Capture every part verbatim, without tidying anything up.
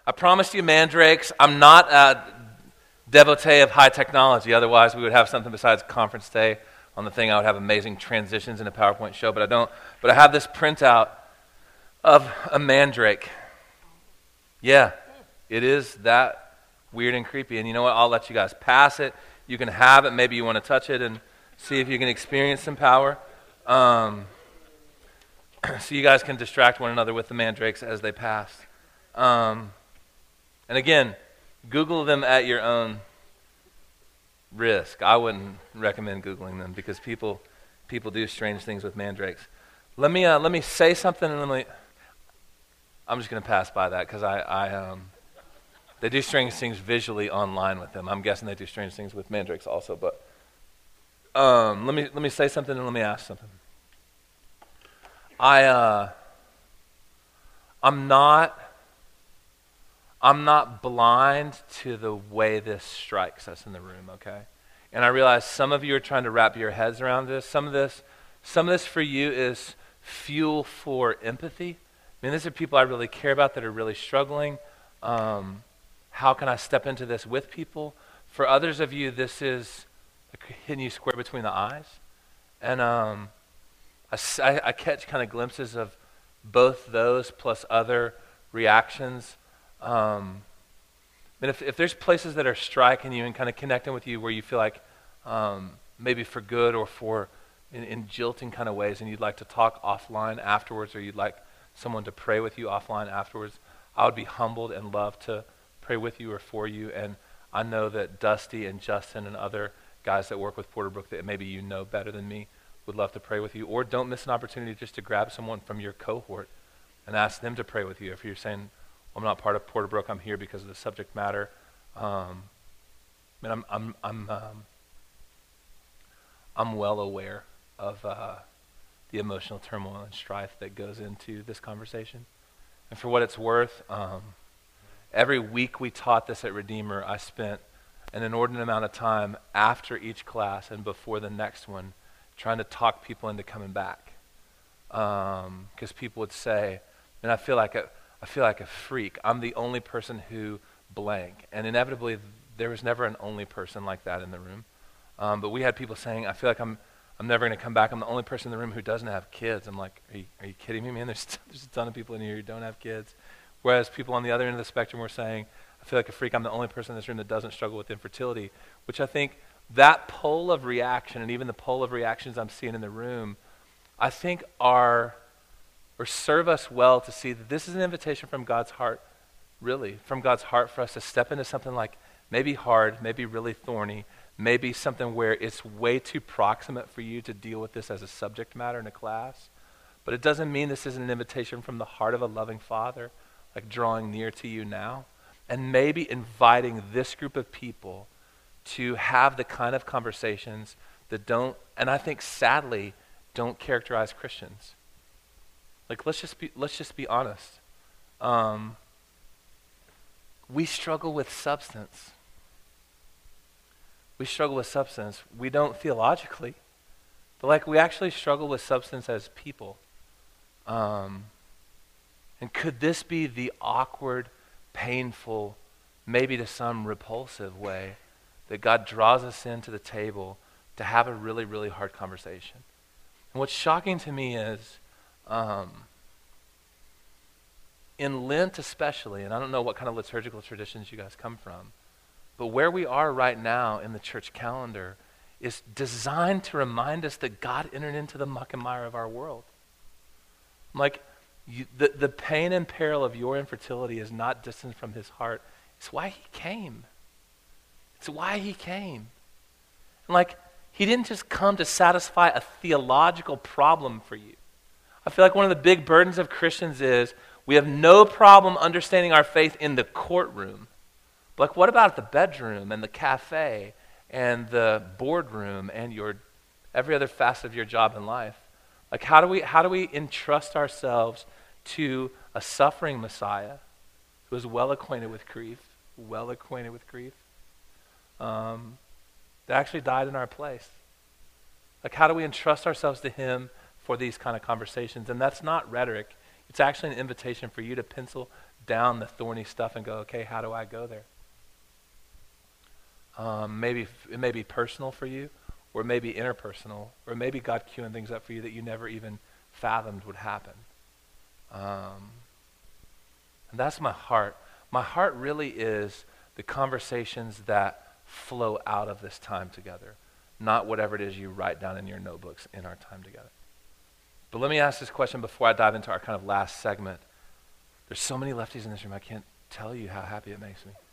I promised you mandrakes. I'm not a devotee of high technology. Otherwise, we would have something besides conference day on the thing. I would have amazing transitions in a PowerPoint show, but I don't. But I have this printout of a mandrake. Yeah, it is that weird and creepy. And you know what? I'll let you guys pass it. You can have it. Maybe you want to touch it and see if you can experience some power. Um, so you guys can distract one another with the mandrakes as they pass. Um, and again, Google them at your own risk. I wouldn't recommend Googling them because people people do strange things with mandrakes. Let me uh, let me say something, and let me. I'm just going to pass by that because I, I um, they do strange things visually online with them. I'm guessing they do strange things with mandrakes also. But um, let me let me say something and let me ask something. I uh, I'm not. I'm not blind to the way this strikes us in the room, okay? And I realize some of you are trying to wrap your heads around this. Some of this, some of this for you is fuel for empathy. I mean, these are people I really care about that are really struggling. Um, how can I step into this with people? For others of you, this is like hitting you square between the eyes. And um, I, I, I catch kind of glimpses of both those plus other reactions. Um, and if, if there's places that are striking you and kind of connecting with you where you feel like um, maybe for good or for in, in jilting kind of ways and you'd like to talk offline afterwards or you'd like someone to pray with you offline afterwards, I would be humbled and love to pray with you or for you. And I know that Dusty and Justin and other guys that work with Porterbrook that maybe you know better than me would love to pray with you. Or don't miss an opportunity just to grab someone from your cohort and ask them to pray with you. If you're saying, I'm not part of Porterbrook, I'm here because of the subject matter. Um, I mean, I'm I'm I'm um, I'm well aware of uh, the emotional turmoil and strife that goes into this conversation. And for what it's worth, um, every week we taught this at Redeemer, I spent an inordinate amount of time after each class and before the next one trying to talk people into coming back. Because um, people would say, and I feel like a I feel like a freak. I'm the only person who blank. And inevitably, there was never an only person like that in the room. Um, but we had people saying, I feel like I'm I'm never going to come back. I'm the only person in the room who doesn't have kids. I'm like, are you, are you kidding me, man? There's, there's a ton of people in here who don't have kids. Whereas people on the other end of the spectrum were saying, I feel like a freak. I'm the only person in this room that doesn't struggle with infertility, which I think that pole of reaction and even the pole of reactions I'm seeing in the room, I think are... or serve us well to see that this is an invitation from God's heart, really, from God's heart for us to step into something like maybe hard, maybe really thorny, maybe something where it's way too proximate for you to deal with this as a subject matter in a class. But it doesn't mean this isn't an invitation from the heart of a loving Father, like drawing near to you now, and maybe inviting this group of people to have the kind of conversations that don't, and I think sadly, don't characterize Christians. Like, let's just be let's just be honest. Um, we struggle with substance. We struggle with substance. We don't theologically, but like we actually struggle with substance as people. Um, and could this be the awkward, painful, maybe to some repulsive way that God draws us into the table to have a really, really hard conversation? And what's shocking to me is, Um, in Lent especially, and I don't know what kind of liturgical traditions you guys come from, but where we are right now in the church calendar is designed to remind us that God entered into the muck and mire of our world. Like, you, the, the pain and peril of your infertility is not distant from his heart. It's why he came. It's why he came. And like, he didn't just come to satisfy a theological problem for you. I feel like one of the big burdens of Christians is we have no problem understanding our faith in the courtroom. But like, what about the bedroom and the cafe and the boardroom and your every other facet of your job in life? Like, how do we how do we entrust ourselves to a suffering Messiah who is well acquainted with grief, well acquainted with grief, um, that actually died in our place? Like, how do we entrust ourselves to him for these kind of conversations? And that's not rhetoric. It's actually an invitation for you to pencil down the thorny stuff and go, okay, how do I go there? Um, maybe it may be personal for you, or maybe interpersonal, or maybe God queuing things up for you that you never even fathomed would happen. Um, and that's my heart. My heart really is the conversations that flow out of this time together, not whatever it is you write down in your notebooks in our time together. But let me ask this question before I dive into our kind of last segment. There's so many lefties in this room, I can't tell you how happy it makes me.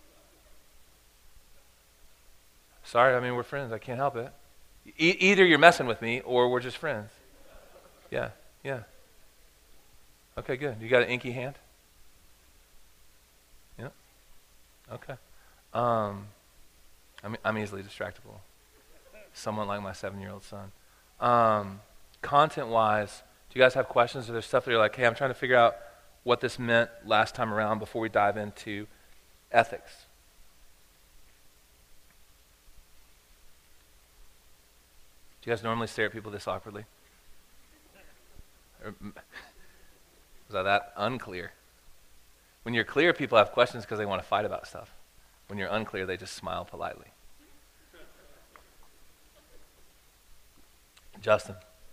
Sorry, I mean, we're friends. I can't help it. E- either you're messing with me or we're just friends. Yeah, yeah. Okay, good. You got an inky hand? Yeah. Okay. Um, I'm, I'm easily distractible. Someone like my seven-year-old son. Um, content-wise, do you guys have questions? Or there's stuff that you're like, hey, I'm trying to figure out what this meant last time around before we dive into ethics? Do you guys normally stare at people this awkwardly? Or, was I that unclear? When you're clear, people have questions because they want to fight about stuff. When you're unclear, they just smile politely. Justin.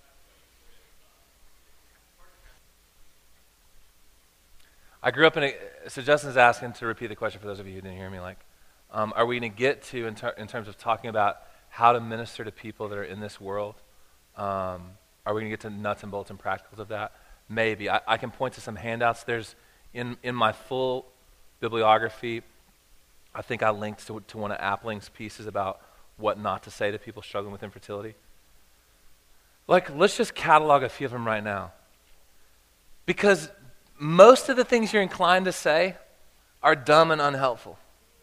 I grew up in a, so Justin's asking to repeat the question for those of you who didn't hear me, like, um, are we going to get to, in, ter- in terms of talking about how to minister to people that are in this world, um, are we going to get to nuts and bolts and practicals of that? Maybe. I, I can point to some handouts. There's, in, in my full bibliography, I think I linked to, to one of Appling's pieces about what not to say to people struggling with infertility. Like, let's just catalog a few of them right now. Because most of the things you're inclined to say are dumb and unhelpful.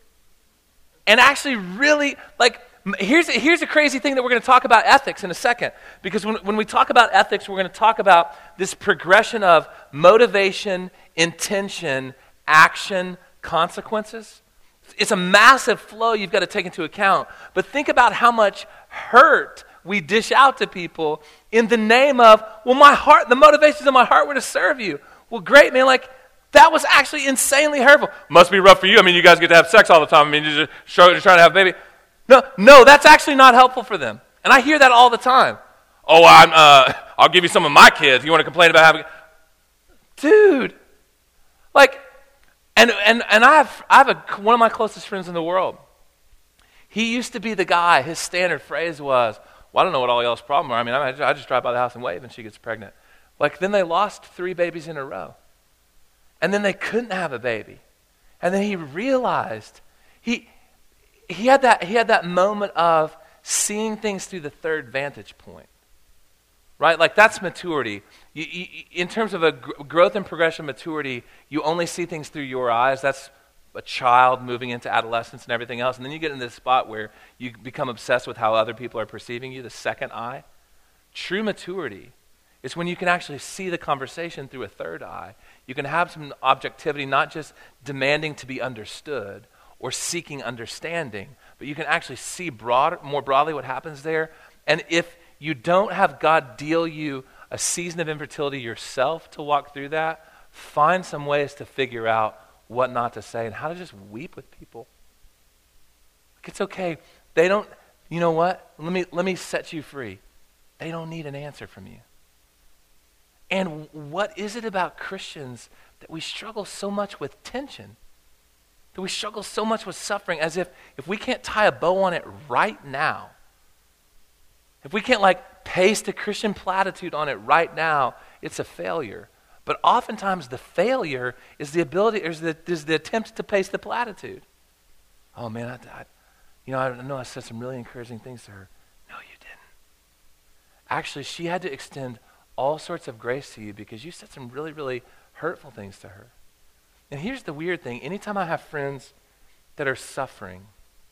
And actually really, like, here's, here's a crazy thing that we're going to talk about ethics in a second. Because when, when we talk about ethics, we're going to talk about this progression of motivation, intention, action, consequences. It's a massive flow you've got to take into account. But think about how much hurt we dish out to people in the name of, well, my heart, the motivations of my heart were to serve you. Well, great, man. Like, that was actually insanely hurtful. Must be rough for you. I mean, you guys get to have sex all the time. I mean, you're just, show, you're trying to have a baby. No, no, that's actually not helpful for them. And I hear that all the time. Oh, I'm, uh, I'll give you some of my kids. You want to complain about having... Dude. Like, and and and I have, I have a, one of my closest friends in the world. He used to be the guy, his standard phrase was, well, I don't know what all y'all's problem are. I mean, I just, I just drive by the house and wave and she gets pregnant. Like, then they lost three babies in a row. And then they couldn't have a baby. And then he realized, he he had that he had that moment of seeing things through the third vantage point. Right? Like, that's maturity. You, you, in terms of a gr- growth and progression maturity, you only see things through your eyes. That's a child moving into adolescence and everything else. And then you get in this spot where you become obsessed with how other people are perceiving you, the second eye. True maturity is when you can actually see the conversation through a third eye. You can have some objectivity, not just demanding to be understood or seeking understanding, but you can actually see broad, more broadly what happens there. And if you don't have God deal you a season of infertility yourself to walk through that, find some ways to figure out what not to say and how to just weep with people. Like, it's okay. They don't, you know what? Let me let me set you free. They don't need an answer from you. And what is it about Christians that we struggle so much with tension? That we struggle so much with suffering, as if if we can't tie a bow on it right now, if we can't like paste a Christian platitude on it right now, it's a failure. But oftentimes the failure is the ability, is the, is the attempt to paste the platitude. Oh man, I, I, you know, I know I said some really encouraging things to her. No, you didn't. Actually, she had to extend all sorts of grace to you because you said some really, really hurtful things to her. And here's the weird thing. Anytime I have friends that are suffering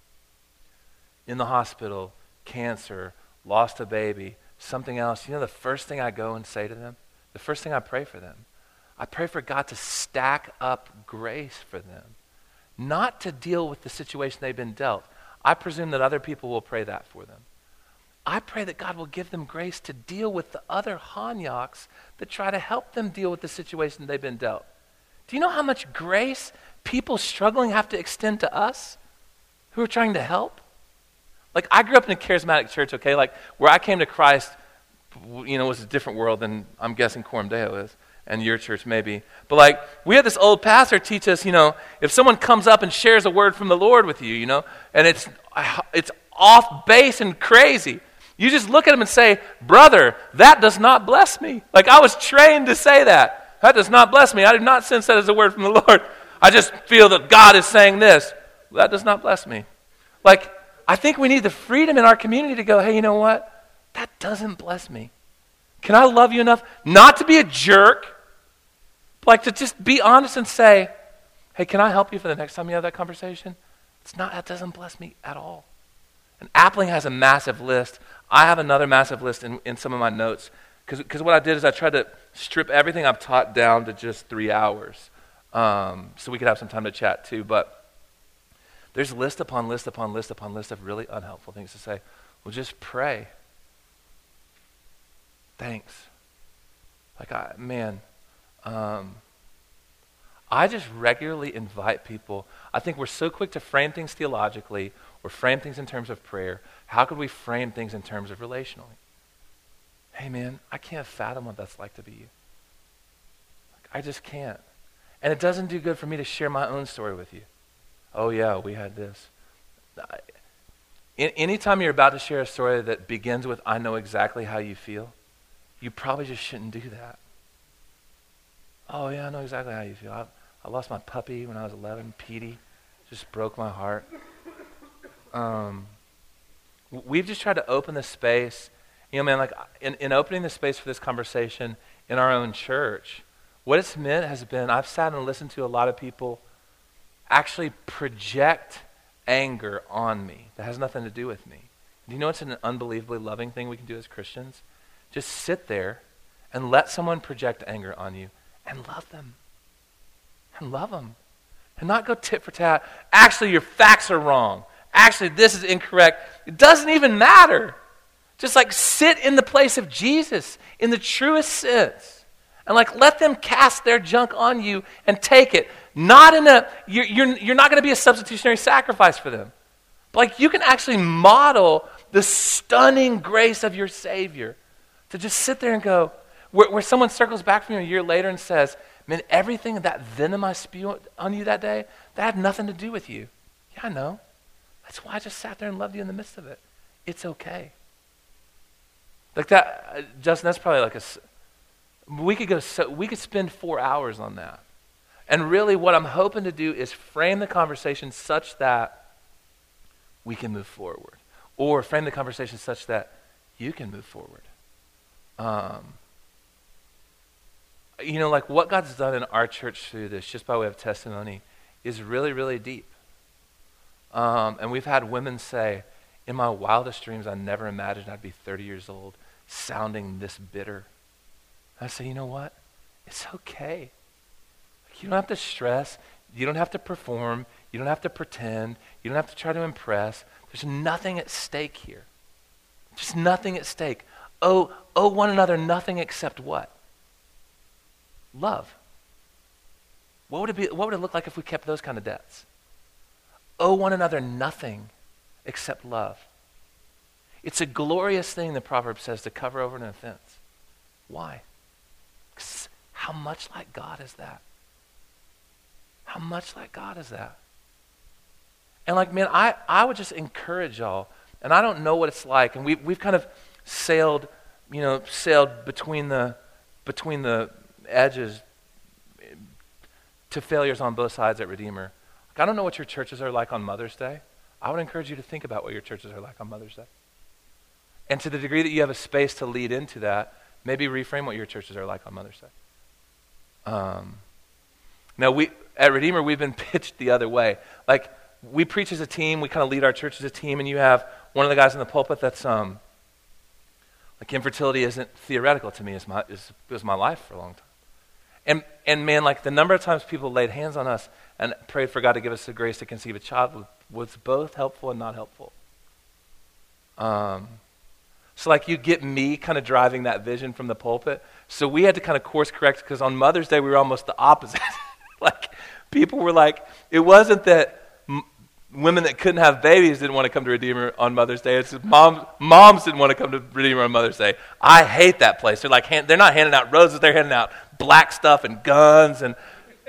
in the hospital, cancer, lost a baby, something else, you know the first thing I go and say to them? The first thing I pray for them, I pray for God to stack up grace for them, not to deal with the situation they've been dealt. I presume that other people will pray that for them. I pray that God will give them grace to deal with the other Hanyaks that try to help them deal with the situation they've been dealt. Do you know how much grace people struggling have to extend to us who are trying to help? Like, I grew up in a charismatic church, okay? Like, where I came to Christ, you know, was a different world than I'm guessing Coram Deo is, and your church maybe. But, like, we had this old pastor teach us, you know, if someone comes up and shares a word from the Lord with you, you know, and it's it's off base and crazy, you just look at him and say, brother, that does not bless me. Like, I was trained to say that. That does not bless me. I do not sense that as a word from the Lord. I just feel that God is saying this. That does not bless me. Like, I think we need the freedom in our community to go, hey, you know what? That doesn't bless me. Can I love you enough not to be a jerk, but like to just be honest and say, hey, can I help you for the next time you have that conversation? It's not, that doesn't bless me at all. And Appling has a massive list. I have another massive list in, in some of my notes, because what I did is I tried to strip everything I've taught down to just three hours, um, so we could have some time to chat too, but there's list upon list upon list upon list of really unhelpful things to say. Well, just pray. Thanks. Like, I, man, um, I just regularly invite people. I think we're so quick to frame things theologically or frame things in terms of prayer. How could we frame things in terms of relationally? Hey, man, I can't fathom what that's like to be you. Like, I just can't. And it doesn't do good for me to share my own story with you. Oh, yeah, we had this. I, anytime you're about to share a story that begins with, I know exactly how you feel, you probably just shouldn't do that. Oh, yeah, I know exactly how you feel. I, I lost my puppy when I was eleven, Petey. Just broke my heart. Um, we've just tried to open the space. You know, man, like in, in opening the space for this conversation in our own church, what it's meant has been, I've sat and listened to a lot of people actually project anger on me that has nothing to do with me. Do you know it's an unbelievably loving thing we can do as Christians? Just sit there and let someone project anger on you and love them. And love them. And not go tit for tat. Actually, your facts are wrong. Actually, this is incorrect. It doesn't even matter. Just like sit in the place of Jesus in the truest sense. And like let them cast their junk on you and take it. Not in a, you're, you're, you're not going to be a substitutionary sacrifice for them. But like you can actually model the stunning grace of your Savior. To just sit there and go, where, where someone circles back from you a year later and says, man, everything that venom I spew on you that day, that had nothing to do with you. Yeah, I know. That's why I just sat there and loved you in the midst of it. It's okay. Like that, uh, Justin, that's probably like a, we could go, so, we could spend four hours on that. And really what I'm hoping to do is frame the conversation such that we can move forward. Or frame the conversation such that you can move forward. Um, you know, like what God's done in our church through this, just by way of testimony, is really, really deep. Um, and we've had women say, in my wildest dreams, I never imagined I'd be thirty years old, sounding this bitter. I say, you know what? It's okay. Like, you don't have to stress. You don't have to perform. You don't have to pretend. You don't have to try to impress. There's nothing at stake here. Just nothing at stake. Oh, owe one another nothing except what? Love. What would it be? What would it look like if we kept those kind of debts? Owe one another nothing except love. It's a glorious thing, the proverb says, to cover over an offense. Why? 'Cause how much like God is that? How much like God is that? And like, man, I, I would just encourage y'all, and I don't know what it's like, and we, we've kind of sailed, you know, sailed between the between the edges to failures on both sides at Redeemer. Like, I don't know what your churches are like on Mother's Day. I would encourage you to think about what your churches are like on Mother's Day. And to the degree that you have a space to lead into that, maybe reframe what your churches are like on Mother's Day. Um, now, we at Redeemer, we've been pitched the other way. Like, we preach as a team, we kind of lead our church as a team, and you have one of the guys in the pulpit that's, um, like, infertility isn't theoretical to me, it's my, it's, it was my life for a long time. And, and man, like, the number of times people laid hands on us and prayed for God to give us the grace to conceive a child was, was both helpful and not helpful. Um, so, like, you get me kind of driving that vision from the pulpit. So we had to kind of course correct because on Mother's Day, we were almost the opposite. Like, people were like, it wasn't that m- women that couldn't have babies didn't want to come to Redeemer on Mother's Day. It's moms, moms didn't want to come to Redeemer on Mother's Day. I hate that place. They're like, hand, they're not handing out roses. They're handing out black stuff and guns. And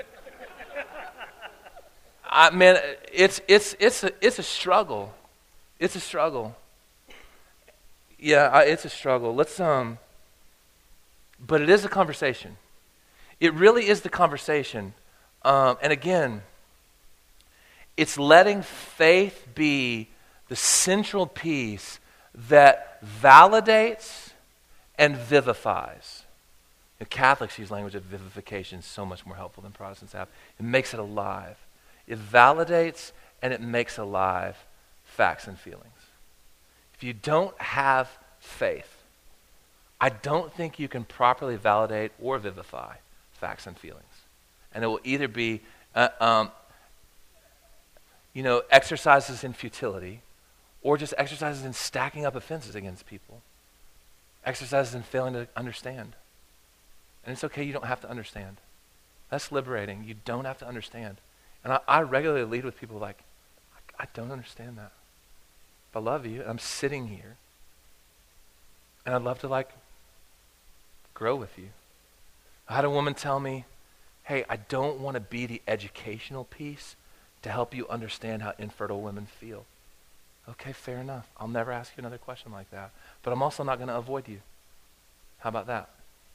I man, it's it's it's a it's a struggle. It's a struggle. Yeah, I, it's a struggle. Let's um. But it is a conversation. It really is the conversation. Um, and again, it's letting faith be the central piece that validates and vivifies. The Catholics use language of vivification so much more helpful than Protestants have. It makes it alive. It validates and it makes alive facts and feelings. If you don't have faith, I don't think you can properly validate or vivify facts and feelings. And it will either be, uh, um, you know, exercises in futility, or just exercises in stacking up offenses against people. Exercises in failing to understand. And it's okay, you don't have to understand. That's liberating. You don't have to understand. And I, I regularly lead with people like, I, I don't understand that. But I love you, and I'm sitting here. And I'd love to, like, grow with you. I had a woman tell me, hey, I don't want to be the educational piece to help you understand how infertile women feel. Okay, fair enough. I'll never ask you another question like that. But I'm also not going to avoid you. How about that?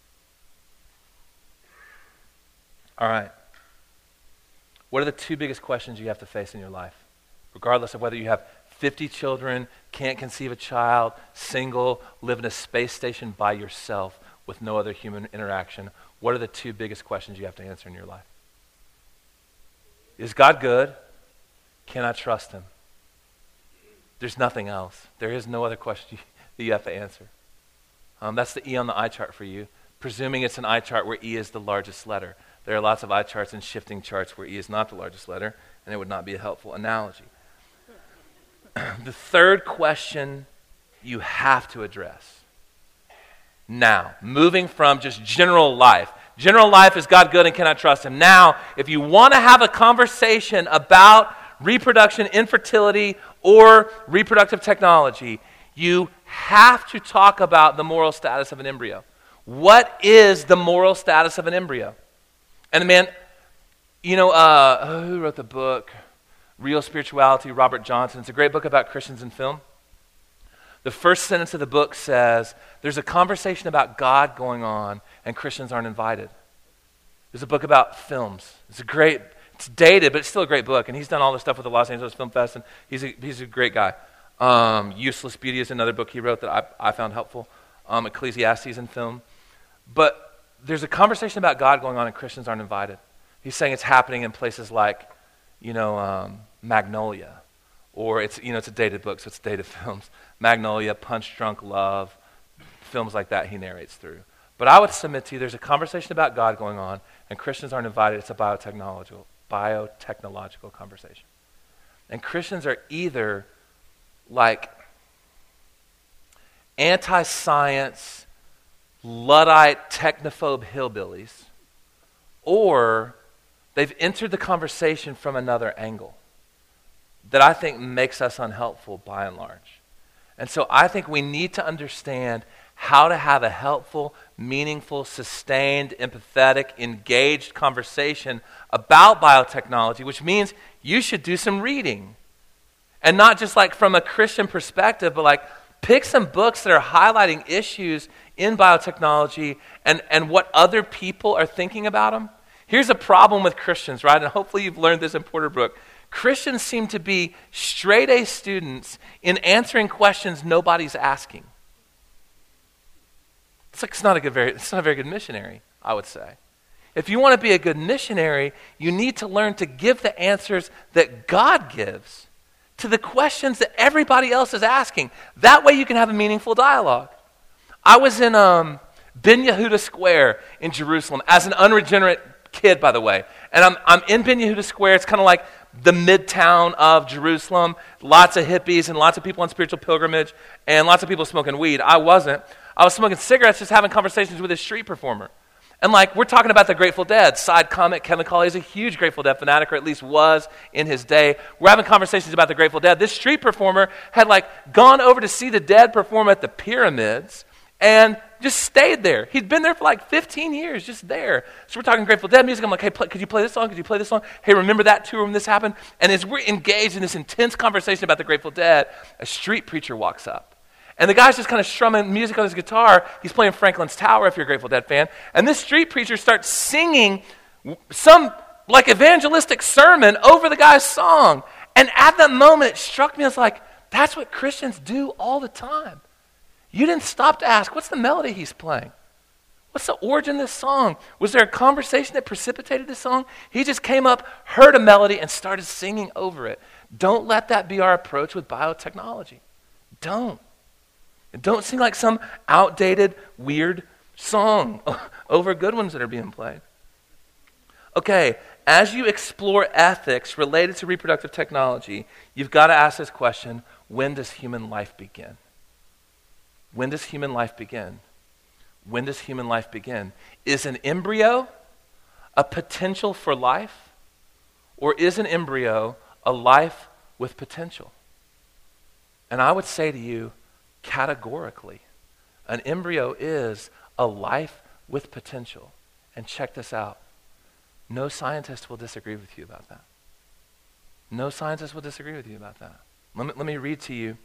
All right. What are the two biggest questions you have to face in your life? Regardless of whether you have fifty children, can't conceive a child, single, live in a space station by yourself with no other human interaction, what are the two biggest questions you have to answer in your life? Is God good? Can I trust him? There's nothing else. There is no other question you, that you have to answer. Um, that's the E on the eye chart for you, presuming it's an eye chart where E is the largest letter. There are lots of eye charts and shifting charts where E is not the largest letter, and it would not be a helpful analogy. The third question you have to address. Now, moving from just general life. General life, is God good and can I trust him? Now, if you want to have a conversation about reproduction, infertility, or reproductive technology, you have to talk about the moral status of an embryo. What is the moral status of an embryo? And man, you know, uh, who wrote the book? Real Spirituality, Robert Johnson. It's a great book about Christians in film. The first sentence of the book says, there's a conversation about God going on and Christians aren't invited. There's a book about films. It's a great, it's dated, but it's still a great book. And he's done all this stuff with the Los Angeles Film Fest, and he's a, he's a great guy. Um, Useless Beauty is another book he wrote that I, I found helpful. Um, Ecclesiastes in film. But there's a conversation about God going on and Christians aren't invited. He's saying it's happening in places like, you know, um, Magnolia. Or it's, you know, it's a dated book, so it's dated films. Magnolia, Punch Drunk Love, films like that he narrates through. But I would submit to you, there's a conversation about God going on, and Christians aren't invited. It's a biotechnological, biotechnological conversation. And Christians are either like anti-science, Luddite, technophobe hillbillies, or they've entered the conversation from another angle that I think makes us unhelpful by and large. And so I think we need to understand how to have a helpful, meaningful, sustained, empathetic, engaged conversation about biotechnology, which means you should do some reading. And not just like from a Christian perspective, but like pick some books that are highlighting issues in biotechnology and, and what other people are thinking about them. Here's a problem with Christians, right? And hopefully you've learned this in Porterbrook. Christians seem to be straight-A students in answering questions nobody's asking. It's like it's not a good, very, it's not a very good missionary, I would say. If you want to be a good missionary, you need to learn to give the answers that God gives to the questions that everybody else is asking. That way you can have a meaningful dialogue. I was in um, Ben Yehuda Square in Jerusalem as an unregenerate kid, by the way. And I'm I'm in Ben Yehuda Square. It's kind of like the midtown of Jerusalem. Lots of hippies and lots of people on spiritual pilgrimage and lots of people smoking weed. I wasn't. I was smoking cigarettes, just having conversations with this street performer. And like, we're talking about the Grateful Dead. Side comment, Kevin Colley is a huge Grateful Dead fanatic, or at least was in his day. We're having conversations about the Grateful Dead. This street performer had like gone over to see the Dead perform at the Pyramids and just stayed there. He'd been there for like fifteen years, just there. So we're talking Grateful Dead music. I'm like, hey, play, could you play this song? Could you play this song? Hey, remember that tour when this happened? And as we're engaged in this intense conversation about the Grateful Dead, a street preacher walks up. And the guy's just kind of strumming music on his guitar. He's playing Franklin's Tower, if you're a Grateful Dead fan. And this street preacher starts singing some like evangelistic sermon over the guy's song. And at that moment, it struck me as like, that's what Christians do all the time. You didn't stop to ask, what's the melody he's playing? What's the origin of this song? Was there a conversation that precipitated this song? He just came up, heard a melody, and started singing over it. Don't let that be our approach with biotechnology. Don't. And don't sing like some outdated, weird song over good ones that are being played. Okay, as you explore ethics related to reproductive technology, you've got to ask this question, when does human life begin? When does human life begin? When does human life begin? Is an embryo a potential for life? Or is an embryo a life with potential? And I would say to you, categorically, an embryo is a life with potential. And check this out. No scientist will disagree with you about that. No scientist will disagree with you about that. Let me, let me read to you.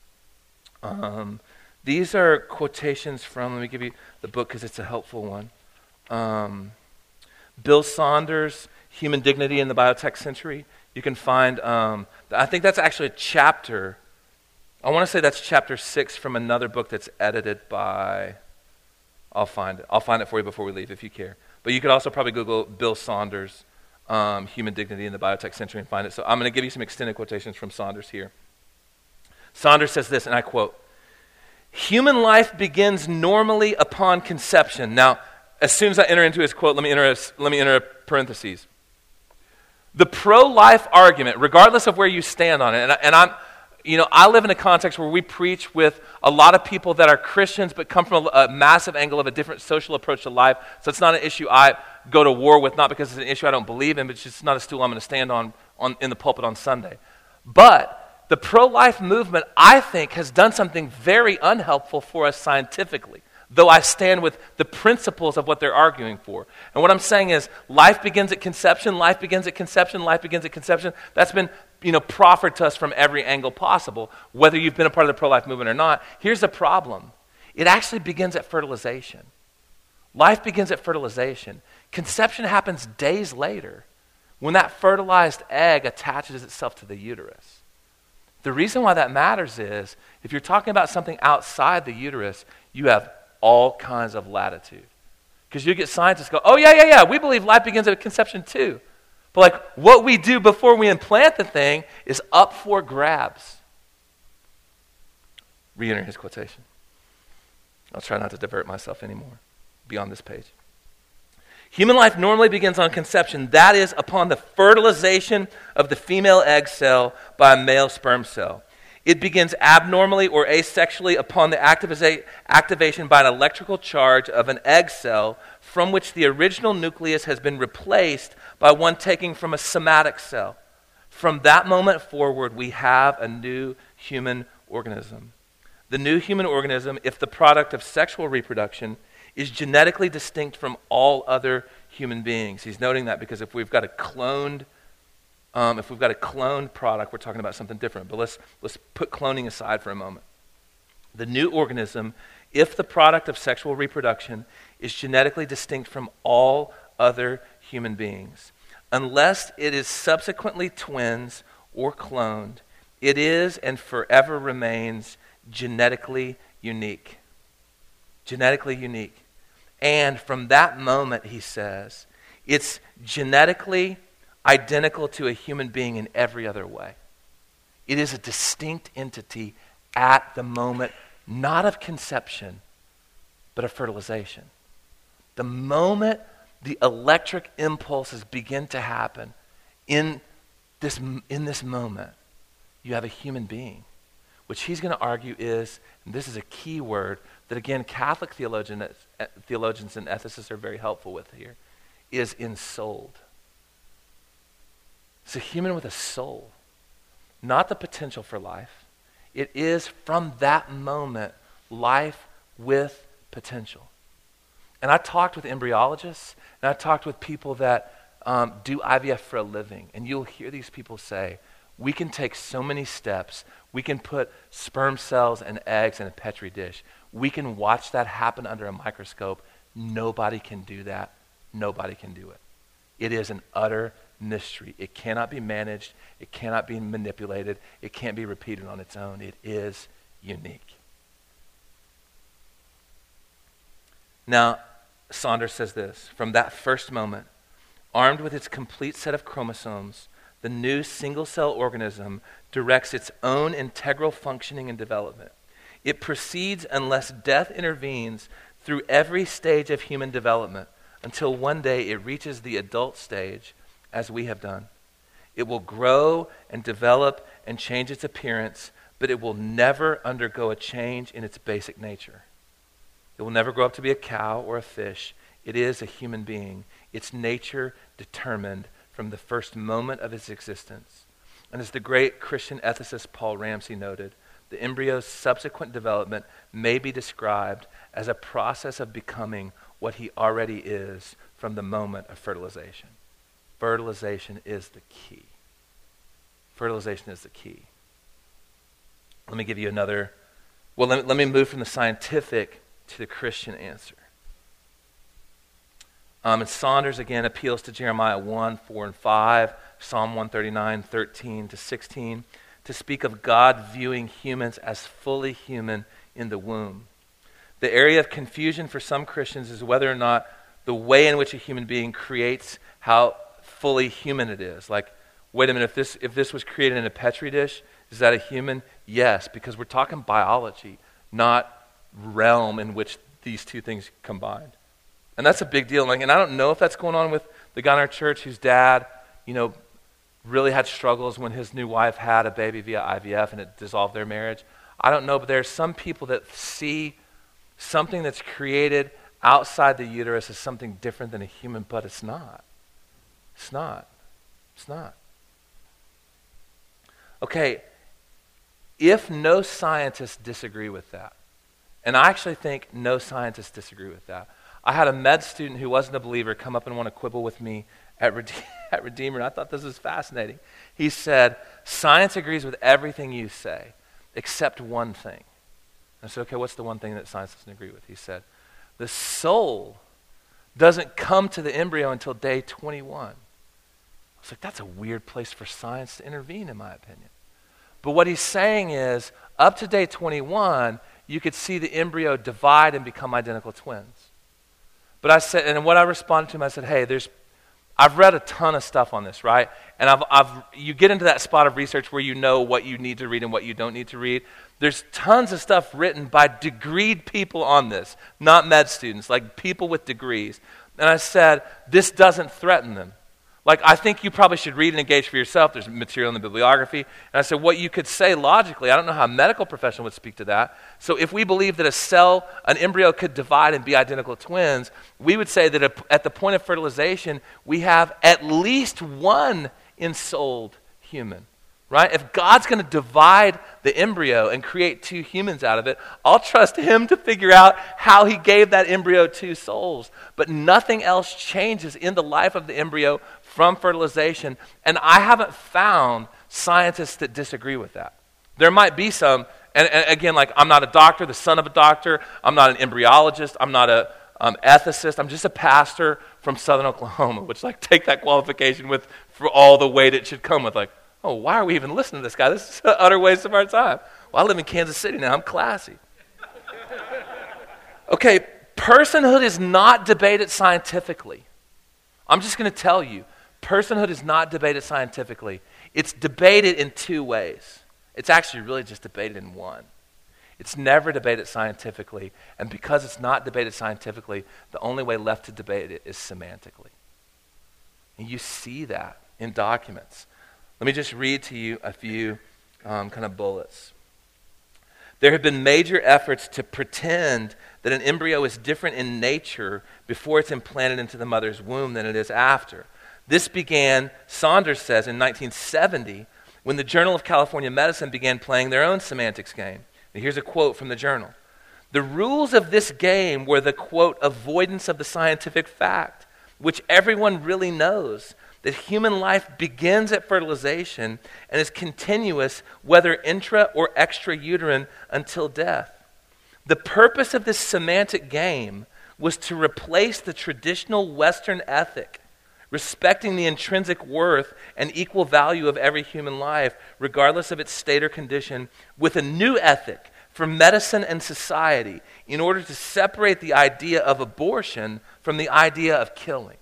Um, these are quotations from, let me give you the book because it's a helpful one. Um, Bill Saunders, Human Dignity in the Biotech Century. You can find, um, I think that's actually a chapter. I want to say that's chapter six from another book that's edited by, I'll find it. I'll find it for you before we leave if you care. But you could also probably Google Bill Saunders, um, Human Dignity in the Biotech Century and find it. So I'm going to give you some extended quotations from Saunders here. Saunders says this, and I quote, "Human life begins normally upon conception." Now, as soon as I enter into his quote, let me enter a, let me enter a parentheses. The pro-life argument, regardless of where you stand on it, and, I, and I'm, you know, I live in a context where we preach with a lot of people that are Christians but come from a, a massive angle of a different social approach to life. So it's not an issue I go to war with, not because it's an issue I don't believe in, but it's just not a stool I'm going to stand on, on in the pulpit on Sunday. But the pro-life movement, I think, has done something very unhelpful for us scientifically, though I stand with the principles of what they're arguing for. And what I'm saying is life begins at conception, life begins at conception, life begins at conception. That's been, you know, proffered to us from every angle possible, whether you've been a part of the pro-life movement or not. Here's the problem. It actually begins at fertilization. Life begins at fertilization. Conception happens days later when that fertilized egg attaches itself to the uterus. The reason why that matters is if you're talking about something outside the uterus, you have all kinds of latitude. Because you get scientists go, oh, yeah, yeah, yeah, we believe life begins at conception too. But like what we do before we implant the thing is up for grabs. Re-enter his quotation. I'll try not to divert myself anymore beyond this page. Human life normally begins on conception, that is, upon the fertilization of the female egg cell by a male sperm cell. It begins abnormally or asexually upon the activiza- activation by an electrical charge of an egg cell from which the original nucleus has been replaced by one taking from a somatic cell. From that moment forward, we have a new human organism. The new human organism, if the product of sexual reproduction, is genetically distinct from all other human beings. He's noting that because if we've got a cloned Um, if we've got a cloned product, we're talking about something different. But let's let's put cloning aside for a moment. The new organism, if the product of sexual reproduction, is genetically distinct from all other human beings. Unless it is subsequently twins or cloned, it is and forever remains genetically unique. Genetically unique. And from that moment, he says, it's genetically identical to a human being in every other way. It is a distinct entity at the moment, not of conception, but of fertilization. The moment the electric impulses begin to happen, in this, in this moment, you have a human being, which he's going to argue is, and this is a key word, that again, Catholic theologians theologians and ethicists are very helpful with here, is ensouled. It's a human with a soul, not the potential for life. It is, from that moment, life with potential. And I talked with embryologists, and I talked with people that um, do I V F for a living, and you'll hear these people say, we can take so many steps. We can put sperm cells and eggs in a Petri dish. We can watch that happen under a microscope. Nobody can do that. Nobody can do it. It is an utter mystery. It cannot be managed. It cannot be manipulated. It can't be repeated on its own. It is unique. Now, Saunders says this, from that first moment, armed with its complete set of chromosomes, the new single-cell organism directs its own integral functioning and development. It proceeds unless death intervenes through every stage of human development until one day it reaches the adult stage, as we have done. It will grow and develop and change its appearance, but it will never undergo a change in its basic nature. It will never grow up to be a cow or a fish. It is a human being, its nature determined from the first moment of its existence. And as the great Christian ethicist Paul Ramsey noted, the embryo's subsequent development may be described as a process of becoming what he already is from the moment of fertilization. Fertilization is the key. Fertilization is the key. Let me give you another, well, let me, let me move from the scientific to the Christian answer. Um, and Saunders again appeals to Jeremiah one, four, and five, Psalm one thirty-nine, thirteen to sixteen, to speak of God viewing humans as fully human in the womb. The area of confusion for some Christians is whether or not the way in which a human being creates how fully human it is. Like, wait a minute, if this if this was created in a Petri dish, is that a human? Yes, because we're talking biology, not realm in which these two things combined. And that's a big deal. Like, and I don't know if that's going on with the guy in our church whose dad, you know, really had struggles when his new wife had a baby via I V F and it dissolved their marriage. I don't know, but there are some people that see something that's created outside the uterus as something different than a human, but it's not. It's not. It's not. Okay, if no scientists disagree with that, and I actually think no scientists disagree with that. I had a med student who wasn't a believer come up and want to quibble with me at, Rede- at Redeemer, and I thought this was fascinating. He said, science agrees with everything you say, except one thing. I said, okay, what's the one thing that science doesn't agree with? He said, the soul doesn't come to the embryo until day twenty-one. I was like, that's a weird place for science to intervene, in my opinion. But what he's saying is, up to day twenty-one, you could see the embryo divide and become identical twins. But I said, and what I responded to him, I said, hey, there's, I've read a ton of stuff on this, right? And I've, I've, you get into that spot of research where you know what you need to read and what you don't need to read. There's tons of stuff written by degreed people on this, not med students, like people with degrees. And I said, this doesn't threaten them. Like, I think you probably should read and engage for yourself. There's material in the bibliography. And I said, what you could say logically, I don't know how a medical professional would speak to that. So if we believe that a cell, an embryo could divide and be identical twins, we would say that at the point of fertilization, we have at least one ensouled human, right? If God's going to divide the embryo and create two humans out of it, I'll trust him to figure out how he gave that embryo two souls. But nothing else changes in the life of the embryo from fertilization, and I haven't found scientists that disagree with that. There might be some, and, and again, like, I'm not a doctor, the son of a doctor, I'm not an embryologist, I'm not a um, ethicist, I'm just a pastor from Southern Oklahoma, which, like, take that qualification with for all the weight it should come with, like, oh, why are we even listening to this guy? This is an utter waste of our time. Well, I live in Kansas City now, I'm classy. Okay, personhood is not debated scientifically. I'm just going to tell you, personhood is not debated scientifically. It's debated in two ways. It's actually really just debated in one. It's never debated scientifically, and because it's not debated scientifically, the only way left to debate it is semantically. And you see that in documents. Let me just read to you a few um, kind of bullets. There have been major efforts to pretend that an embryo is different in nature before it's implanted into the mother's womb than it is after. This began, Saunders says, in nineteen seventy, when the Journal of California Medicine began playing their own semantics game. And here's a quote from the journal. The rules of this game were the, quote, avoidance of the scientific fact, which everyone really knows, that human life begins at fertilization and is continuous, whether intra or extrauterine, until death. The purpose of this semantic game was to replace the traditional Western ethic, respecting the intrinsic worth and equal value of every human life, regardless of its state or condition, with a new ethic for medicine and society in order to separate the idea of abortion from the idea of killing.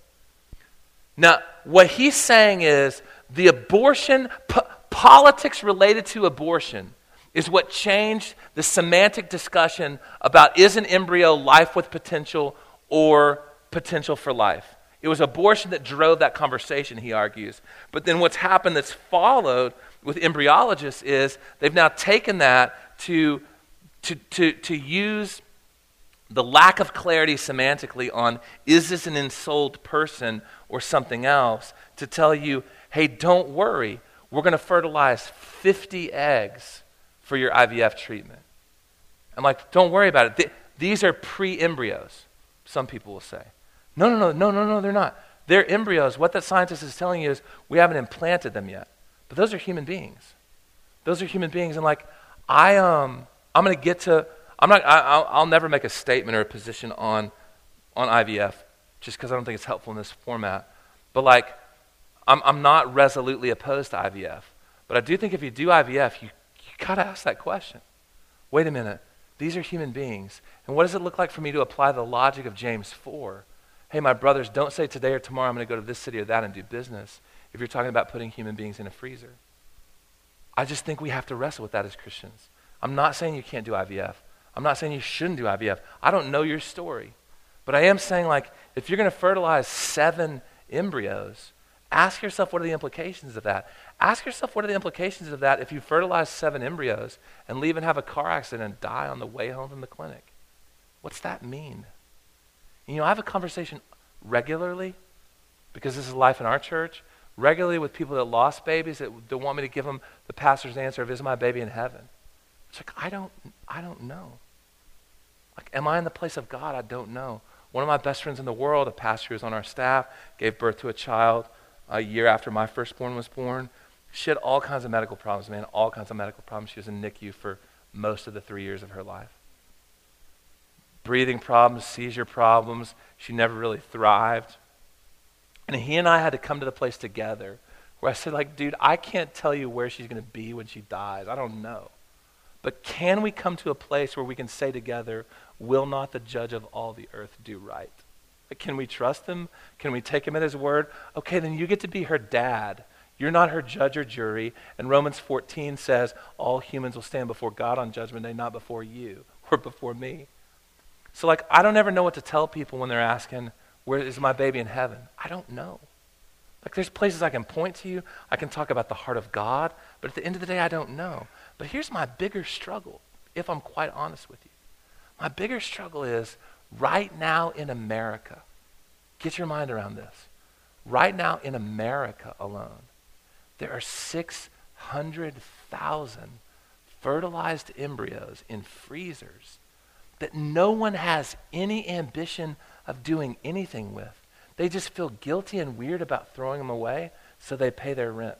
Now, what he's saying is the abortion, po- politics related to abortion is what changed the semantic discussion about is an embryo life with potential or potential for life. It was abortion that drove that conversation, he argues. But then what's happened that's followed with embryologists is they've now taken that to, to, to, to use the lack of clarity semantically on is this an ensouled person or something else to tell you, hey, don't worry, we're going to fertilize fifty eggs for your I V F treatment. I'm like, don't worry about it. Th- these are pre-embryos, some people will say. No, no, no, no, no, no, they're not. They're embryos. What that scientist is telling you is we haven't implanted them yet. But those are human beings. Those are human beings. And like, I, um, I'm going to get to, I'm not, I, I'll, I'll never make a statement or a position on, on I V F just because I don't think it's helpful in this format. But like, I'm, I'm not resolutely opposed to I V F. But I do think if you do I V F, you, you got to ask that question. Wait a minute. These are human beings. And what does it look like for me to apply the logic of James four? Hey, my brothers, don't say today or tomorrow I'm going to go to this city or that and do business if you're talking about putting human beings in a freezer. I just think we have to wrestle with that as Christians. I'm not saying you can't do I V F. I'm not saying you shouldn't do I V F. I don't know your story. But I am saying, like, if you're going to fertilize seven embryos, ask yourself what are the implications of that. Ask yourself what are the implications of that if you fertilize seven embryos and leave and have a car accident and die on the way home from the clinic. What's that mean? You know, I have a conversation regularly, because this is life in our church, regularly with people that lost babies that, that want me to give them the pastor's answer of, is my baby in heaven? It's like, I don't, I don't know. Like, am I in the place of God? I don't know. One of my best friends in the world, a pastor who was on our staff, gave birth to a child a year after my firstborn was born. She had all kinds of medical problems, man, all kinds of medical problems. She was in N I C U for most of the three years of her life. Breathing problems, seizure problems. She never really thrived. And he and I had to come to the place together where I said, like, dude, I can't tell you where she's going to be when she dies. I don't know. But can we come to a place where we can say together, will not the judge of all the earth do right? Like, can we trust him? Can we take him at his word? Okay, then you get to be her dad. You're not her judge or jury. And Romans fourteen says, all humans will stand before God on judgment day, not before you or before me. So, like, I don't ever know what to tell people when they're asking, where is my baby in heaven? I don't know. Like, there's places I can point to you. I can talk about the heart of God. But at the end of the day, I don't know. But here's my bigger struggle, if I'm quite honest with you. My bigger struggle is right now in America. Get your mind around this. Right now in America alone, there are six hundred thousand fertilized embryos in freezers that no one has any ambition of doing anything with. They just feel guilty and weird about throwing them away, so they pay their rent.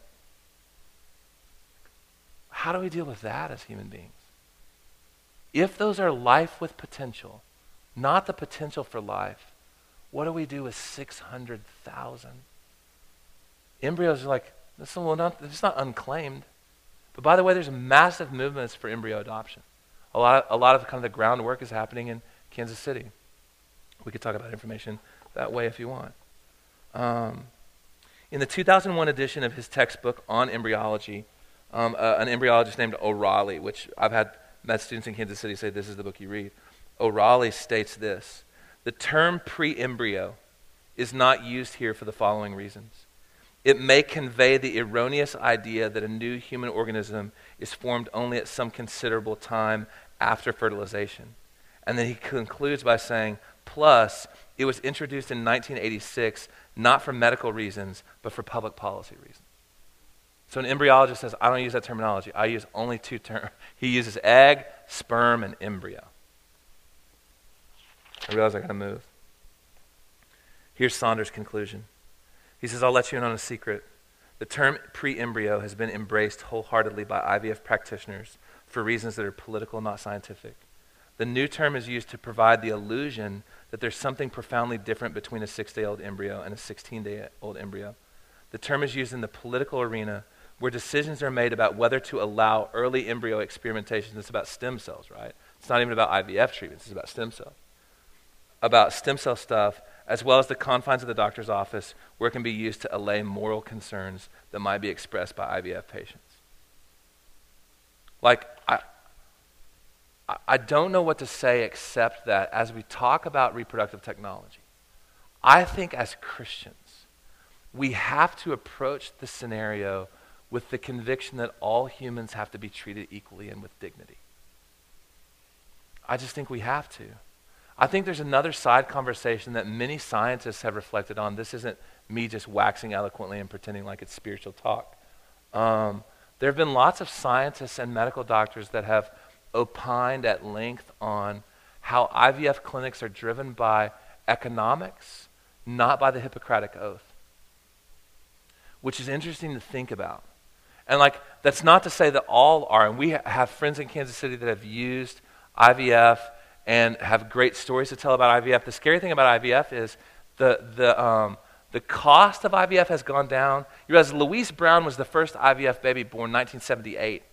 How do we deal with that as human beings? If those are life with potential, not the potential for life, what do we do with six hundred thousand? Embryos are like, this well, not, it's not unclaimed. But by the way, there's massive movements for embryo adoption. A lot, of, a lot of kind of the groundwork is happening in Kansas City. We could talk about information that way if you want. Um, in the two thousand one edition of his textbook on embryology, um, uh, an embryologist named O'Reilly, which I've had med students in Kansas City say this is the book you read. O'Reilly states this: the term pre-embryo is not used here for the following reasons. It may convey the erroneous idea that a new human organism is formed only at some considerable time after fertilization. And then he concludes by saying, plus, it was introduced in nineteen eighty-six, not for medical reasons, but for public policy reasons. So an embryologist says, I don't use that terminology. I use only two terms. He uses egg, sperm, and embryo. I realize I got to move. Here's Saunders' conclusion. He says, I'll let you in on a secret. The term pre-embryo has been embraced wholeheartedly by I V F practitioners for reasons that are political, not scientific. The new term is used to provide the illusion that there's something profoundly different between a six-day-old embryo and a sixteen-day-old embryo. The term is used in the political arena where decisions are made about whether to allow early embryo experimentation. It's about stem cells, right? It's not even about I V F treatments. It's about stem cells. About stem cell stuff, as well as the confines of the doctor's office where it can be used to allay moral concerns that might be expressed by I V F patients. Like, I, I don't know what to say except that as we talk about reproductive technology, I think as Christians, we have to approach the scenario with the conviction that all humans have to be treated equally and with dignity. I just think we have to. I think there's another side conversation that many scientists have reflected on. This isn't me just waxing eloquently and pretending like it's spiritual talk. Um, there have been lots of scientists and medical doctors that have opined at length on how I V F clinics are driven by economics, not by the Hippocratic Oath, which is interesting to think about. And like, that's not to say that all are, and we ha- have friends in Kansas City that have used I V F and have great stories to tell about I V F. The scary thing about I V F is the the um, the cost of I V F has gone down. You realize Louise Brown was the first I V F baby born in nineteen seventy-eight.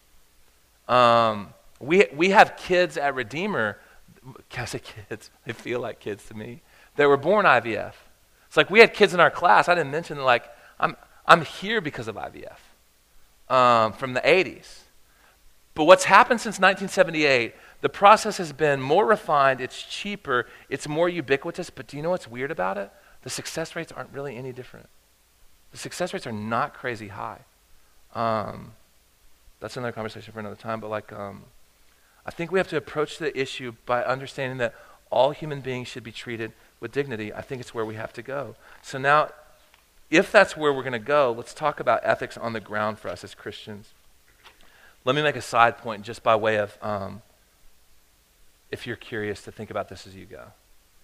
Um, we we have kids at Redeemer, I say kids, they feel like kids to me, that were born I V F. It's like we had kids in our class, I didn't mention, like, I'm I'm here because of I V F um, from the eighties. But what's happened since nineteen seventy-eight, the process has been more refined, it's cheaper, it's more ubiquitous, but do you know what's weird about it? The success rates aren't really any different. The success rates are not crazy high. Um, that's another conversation for another time, but like, um, I think we have to approach the issue by understanding that all human beings should be treated with dignity. I think it's where we have to go. So now, if that's where we're going to go, let's talk about ethics on the ground for us as Christians. Let me make a side point just by way of, um, if you're curious to think about this as you go.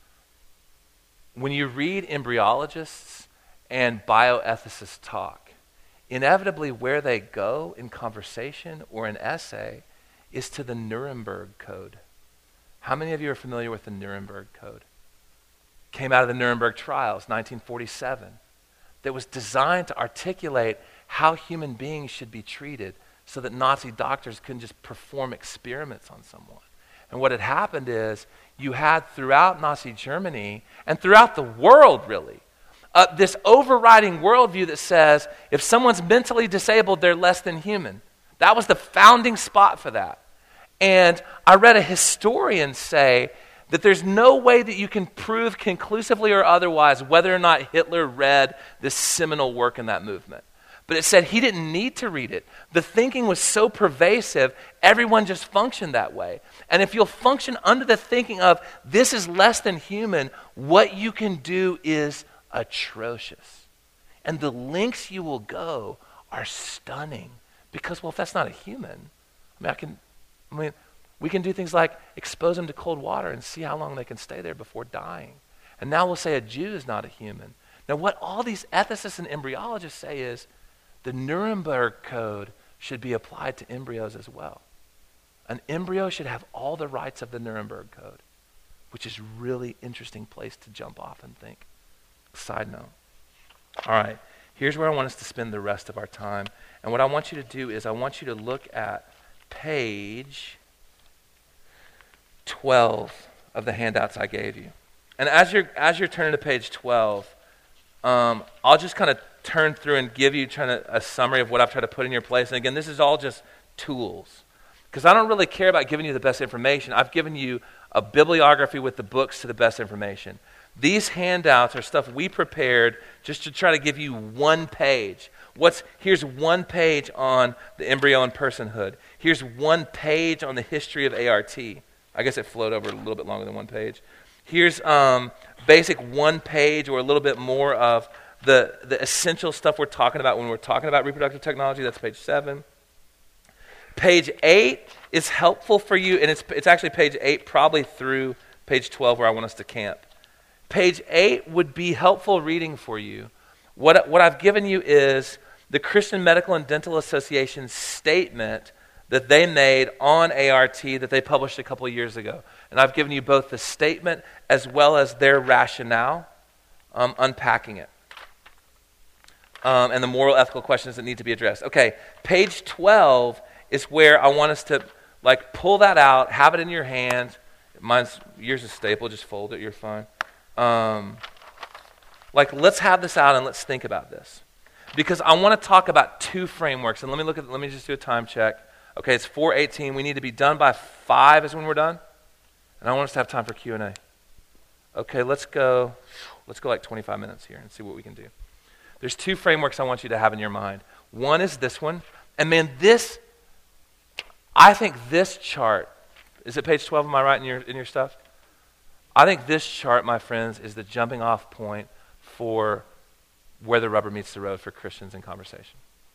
When you read embryologists and bioethicists talk, inevitably where they go in conversation or an essay is to the Nuremberg Code. How many of you are familiar with the Nuremberg Code? Came out of the Nuremberg trials, nineteen forty-seven, that was designed to articulate how human beings should be treated so that Nazi doctors couldn't just perform experiments on someone. And what had happened is you had throughout Nazi Germany and throughout the world really, uh, this overriding worldview that says if someone's mentally disabled, they're less than human. That was the founding spot for that. And I read a historian say that there's no way that you can prove conclusively or otherwise whether or not Hitler read this seminal work in that movement. But it said he didn't need to read it. The thinking was so pervasive, everyone just functioned that way. And if you'll function under the thinking of this is less than human, what you can do is atrocious. And the lengths you will go are stunning. Because, well, if that's not a human, I mean, I can, I mean, we can do things like expose them to cold water and see how long they can stay there before dying. And now we'll say a Jew is not a human. Now, what all these ethicists and embryologists say is the Nuremberg Code should be applied to embryos as well. An embryo should have all the rights of the Nuremberg Code, which is a really interesting place to jump off and think. Side note. All right, here's where I want us to spend the rest of our time. And what I want you to do is I want you to look at page twelve of the handouts I gave you. And as you're as you're turning to page twelve, um, I'll just kind of turn through and give you trying to, a summary of what I've tried to put in your place. And again, this is all just tools. Because I don't really care about giving you the best information. I've given you a bibliography with the books to the best information. These handouts are stuff we prepared just to try to give you one page. What's here's one page on the embryo and personhood. Here's one page on the history of A R T. I guess it flowed over a little bit longer than one page. Here's um, basic one page or a little bit more of the, the essential stuff we're talking about when we're talking about reproductive technology. That's page seven. Page eight is helpful for you, and it's it's actually page eight probably through page twelve where I want us to camp. Page eight would be helpful reading for you. What, what I've given you is the Christian Medical and Dental Association's statement that they made on A R T that they published a couple of years ago. And I've given you both the statement as well as their rationale, um, unpacking it. Um, and the moral, ethical questions that need to be addressed. Okay, page twelve is where I want us to like pull that out, have it in your hand. Mine's, yours is stapled, just fold it, you're fine. Um, like, let's have this out and let's think about this. Because I want to talk about two frameworks. And let me look at, let me just do a time check. Okay, it's four eighteen. We need to be done by five is when we're done. And I want us to have time for Q and A. Okay, let's go, let's go like twenty-five minutes here and see what we can do. There's two frameworks I want you to have in your mind. One is this one. And man, this, I think this chart, is it page twelve, am I right in your in your stuff? I think this chart, my friends, is the jumping off point for where the rubber meets the road for Christians in conversation.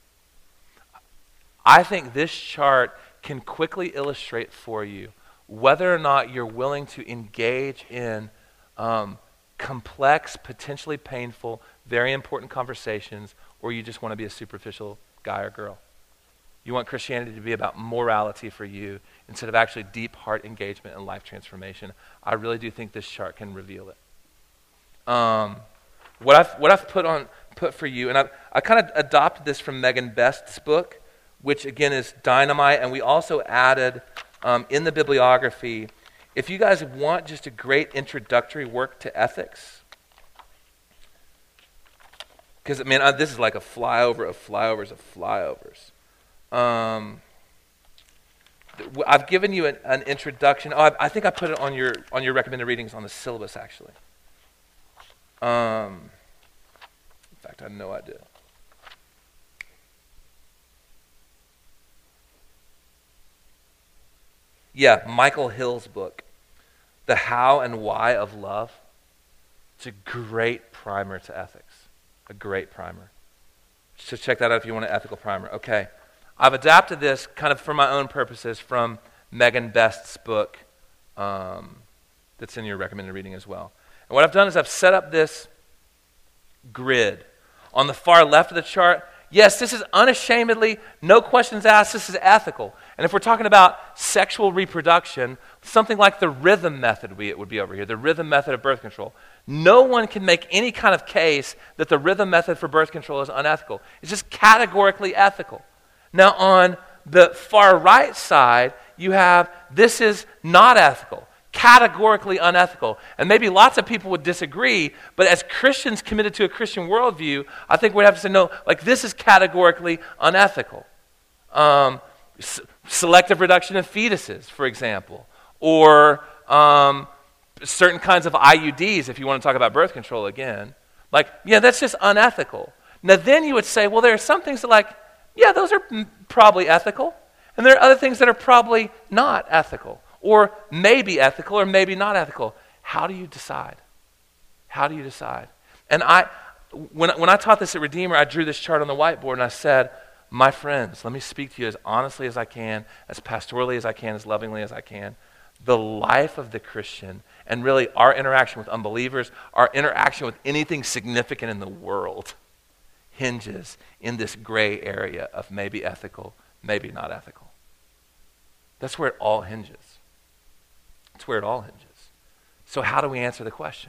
I think this chart can quickly illustrate for you whether or not you're willing to engage in um, complex, potentially painful, very important conversations, or you just want to be a superficial guy or girl. You want Christianity to be about morality for you instead of actually deep heart engagement and life transformation. I really do think this chart can reveal it. Um, what I've what I've put on put for you, and I I kind of adopted this from Megan Best's book, which again is dynamite, and we also added um, in the bibliography. If you guys want just a great introductory work to ethics, because I mean uh, this is like a flyover of flyovers of flyovers. Um, I've given you an, an introduction. Oh, I, I think I put it on your on your recommended readings on the syllabus, actually. Um, in fact, I know I did. Yeah, Michael Hill's book, The How and Why of Love. It's a great primer to ethics. A great primer. So check that out if you want an ethical primer. Okay. I've adapted this kind of for my own purposes from Megan Best's book um, that's in your recommended reading as well. And what I've done is I've set up this grid. On the far left of the chart, yes, this is unashamedly, no questions asked, this is ethical. And if we're talking about sexual reproduction, something like the rhythm method we, it would be over here, the rhythm method of birth control. No one can make any kind of case that the rhythm method for birth control is unethical. It's just categorically ethical. Now, on the far right side, you have this is not ethical, categorically unethical. And maybe lots of people would disagree, but as Christians committed to a Christian worldview, I think we'd have to say, no, like this is categorically unethical. Um, s- selective reduction of fetuses, for example, or um, certain kinds of I U Ds, if you want to talk about birth control again. Like, yeah, that's just unethical. Now, then you would say, well, there are some things that like, yeah, those are m- probably ethical. And there are other things that are probably not ethical, or maybe ethical, or maybe not ethical. How do you decide? How do you decide? And I, when, when I taught this at Redeemer, I drew this chart on the whiteboard, and I said, my friends, let me speak to you as honestly as I can, as pastorally as I can, as lovingly as I can. The life of the Christian, and really our interaction with unbelievers, our interaction with anything significant in the world, hinges in this gray area of maybe ethical, maybe not ethical. That's where it all hinges. That's where it all hinges. So how do we answer the question?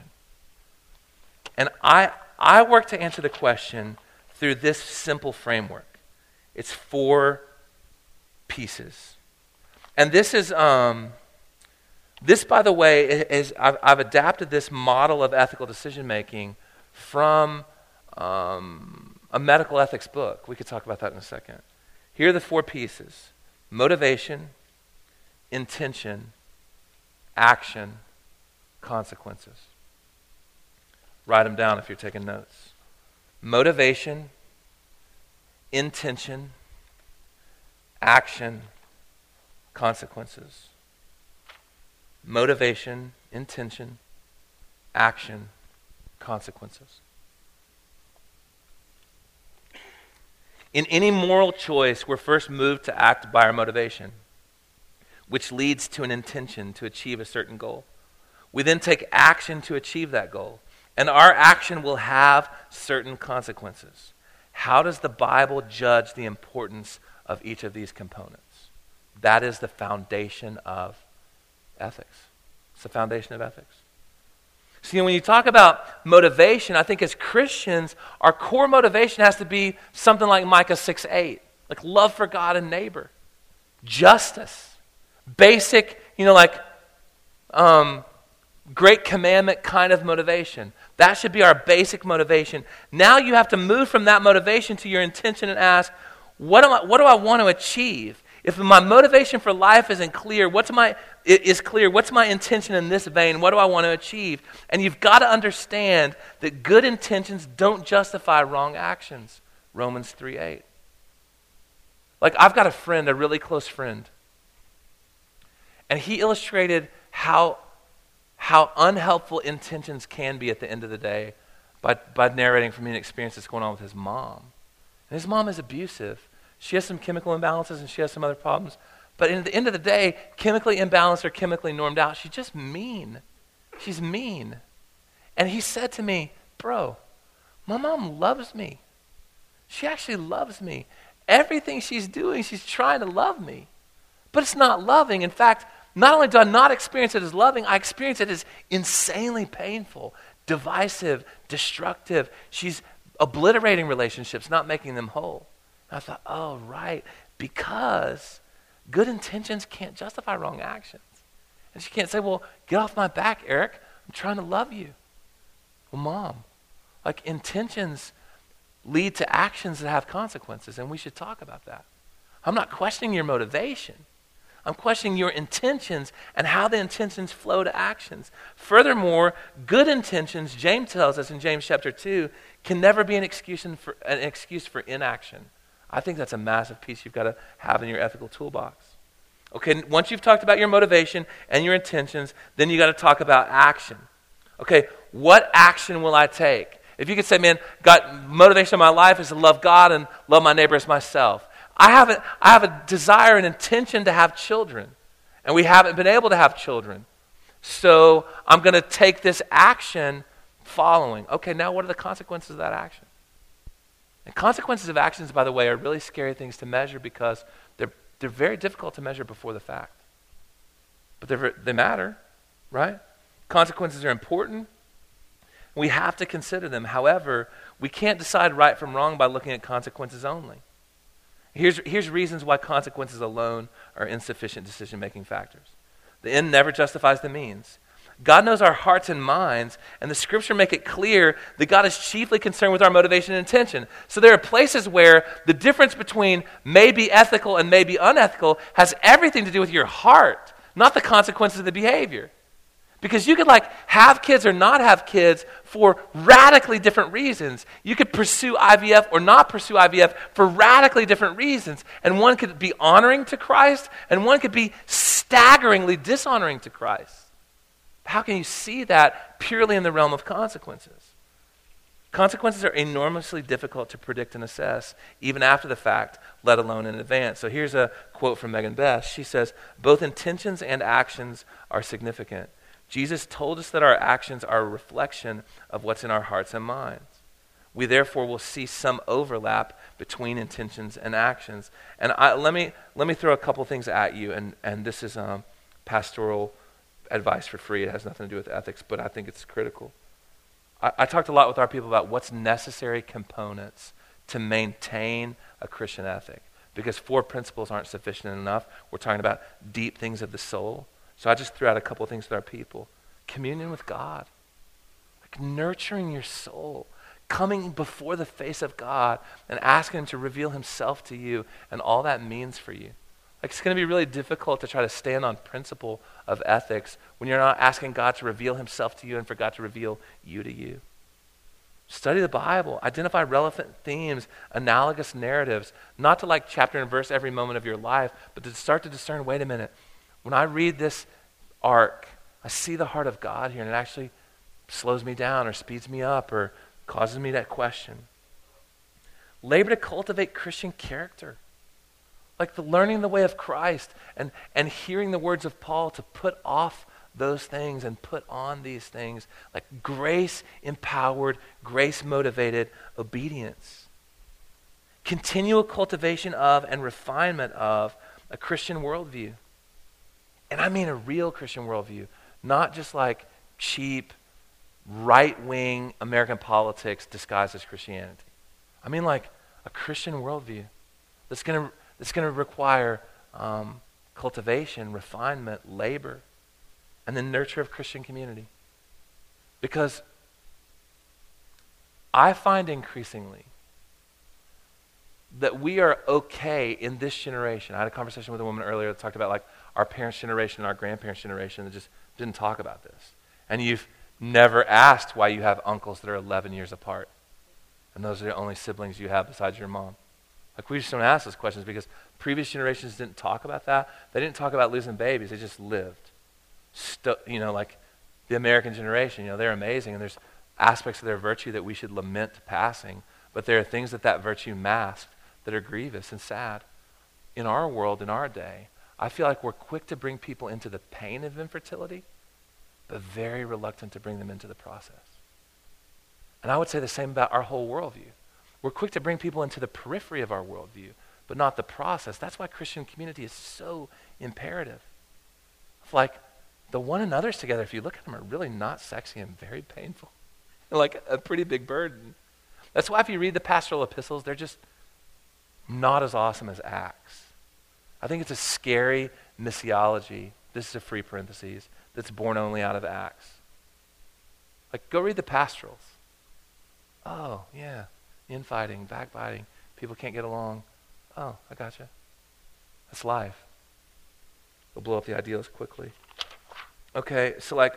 And I I work to answer the question through this simple framework. It's four pieces. And this is, um, this by the way, is I've, I've adapted this model of ethical decision making from um, a medical ethics book. We could talk about that in a second. Here are the four pieces: motivation, intention, action, consequences. Write them down if you're taking notes. Motivation, intention, action, consequences. Motivation, intention, action, consequences. In any moral choice, we're first moved to act by our motivation, which leads to an intention to achieve a certain goal. We then take action to achieve that goal, and our action will have certain consequences. How does the Bible judge the importance of each of these components? That is the foundation of ethics. It's the foundation of ethics. See, when you talk about motivation, I think as Christians, our core motivation has to be something like Micah six eight, like love for God and neighbor, justice, basic, you know, like um, great commandment kind of motivation. That should be our basic motivation. Now you have to move from that motivation to your intention and ask, what am I, what do I want to achieve? If my motivation for life isn't clear, what's my is clear, what's my intention in this vein? What do I want to achieve? And you've got to understand that good intentions don't justify wrong actions. Romans three eight. Like, I've got a friend, a really close friend, and he illustrated how how unhelpful intentions can be at the end of the day by, by narrating from an experience that's going on with his mom. And his mom is abusive. She has some chemical imbalances and she has some other problems. But at the end of the day, chemically imbalanced or chemically normed out, she's just mean. She's mean. And he said to me, bro, my mom loves me. She actually loves me. Everything she's doing, she's trying to love me. But it's not loving. In fact, not only do I not experience it as loving, I experience it as insanely painful, divisive, destructive. She's obliterating relationships, not making them whole. And I thought, oh, right, because good intentions can't justify wrong actions. And she can't say, well, get off my back, Eric. I'm trying to love you. Well, Mom, like, intentions lead to actions that have consequences, and we should talk about that. I'm not questioning your motivation. I'm questioning your intentions and how the intentions flow to actions. Furthermore, good intentions, James tells us in James chapter two, can never be an excuse for, an excuse for inaction. I think that's a massive piece you've got to have in your ethical toolbox. Okay, once you've talked about your motivation and your intentions, then you got to talk about action. Okay, what action will I take? If you could say, man, God, motivation of my life is to love God and love my neighbor as myself. I have a, I have a desire and intention to have children, and we haven't been able to have children. So I'm going to take this action following. Okay, now what are the consequences of that action? And consequences of actions, by the way, are really scary things to measure because they're they're very difficult to measure before the fact. But they they matter, right? Consequences are important. We have to consider them. However, we can't decide right from wrong by looking at consequences only. Here's, here's reasons why consequences alone are insufficient decision-making factors. The end never justifies the means. God knows our hearts and minds, and the scripture make it clear that God is chiefly concerned with our motivation and intention. So there are places where the difference between may be ethical and may be unethical has everything to do with your heart, not the consequences of the behavior. Because you could like have kids or not have kids for radically different reasons. You could pursue I V F or not pursue I V F for radically different reasons. And one could be honoring to Christ, and one could be staggeringly dishonoring to Christ. How can you see that purely in the realm of consequences? Consequences are enormously difficult to predict and assess, even after the fact, let alone in advance. So here's a quote from Megan Best. She says, both intentions and actions are significant. Jesus told us that our actions are a reflection of what's in our hearts and minds. We therefore will see some overlap between intentions and actions. And I, let me let me throw a couple things at you, and, and this is um, pastoral advice for free. It has nothing to do with ethics, but I think it's critical. I, I talked a lot with our people about what's necessary components to maintain a Christian ethic, because four principles aren't sufficient enough. We're talking about deep things of the soul. So I just threw out a couple of things with our people. Communion with God, like nurturing your soul, coming before the face of God and asking him to reveal himself to you and all that means for you. Like, it's going to be really difficult to try to stand on principle of ethics when you're not asking God to reveal himself to you and for God to reveal you to you. Study the Bible. Identify relevant themes, analogous narratives, not to like chapter and verse every moment of your life, but to start to discern, wait a minute, when I read this arc, I see the heart of God here, and it actually slows me down or speeds me up or causes me to question. Labor to cultivate Christian character. Like the learning the way of Christ and, and hearing the words of Paul to put off those things and put on these things, like grace-empowered, grace-motivated obedience. Continual cultivation of and refinement of a Christian worldview. And I mean a real Christian worldview, not just like cheap, right-wing American politics disguised as Christianity. I mean like a Christian worldview that's going to that's going to require um, cultivation, refinement, labor, and the nurture of Christian community. Because I find increasingly that we are okay in this generation. I had a conversation with a woman earlier that talked about like our parents' generation and our grandparents' generation that just didn't talk about this. And you've never asked why you have uncles that are eleven years apart. And those are the only siblings you have besides your mom. Like we just don't ask those questions because previous generations didn't talk about that. They didn't talk about losing babies. They just lived. Sto- you know, like the American generation, you know, they're amazing. And there's aspects of their virtue that we should lament passing. But there are things that that virtue masked that are grievous and sad. In our world, in our day, I feel like we're quick to bring people into the pain of infertility, but very reluctant to bring them into the process. And I would say the same about our whole worldview. We're quick to bring people into the periphery of our worldview, but not the process. That's why Christian community is so imperative. Like, the one another's together, if you look at them, are really not sexy and very painful. Like a pretty big burden. That's why if you read the pastoral epistles, they're just not as awesome as Acts. I think it's a scary missiology, this is a free parentheses, that's born only out of Acts. Like, go read the pastorals. Oh, yeah, infighting, backbiting, people can't get along. Oh, I gotcha. That's life. We'll blow up the ideals quickly. Okay, so like,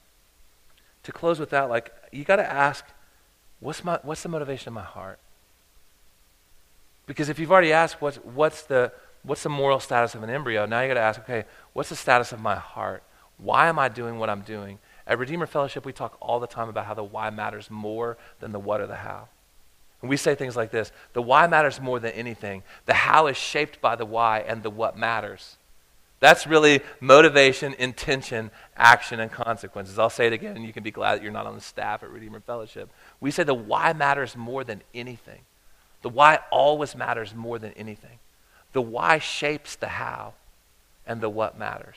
to close with that, like, you got to ask, what's my what's the motivation of my heart? Because if you've already asked what's what's the what's the moral status of an embryo, now you got to ask, okay, what's the status of my heart? Why am I doing what I'm doing? At Redeemer Fellowship, we talk all the time about how the why matters more than the what or the how. And we say things like this: the why matters more than anything. The how is shaped by the why, and the what matters. That's really motivation, intention, action, and consequences. I'll say it again, and you can be glad that you're not on the staff at Redeemer Fellowship. We say the why matters more than anything. The why always matters more than anything. The why shapes the how, and the what matters.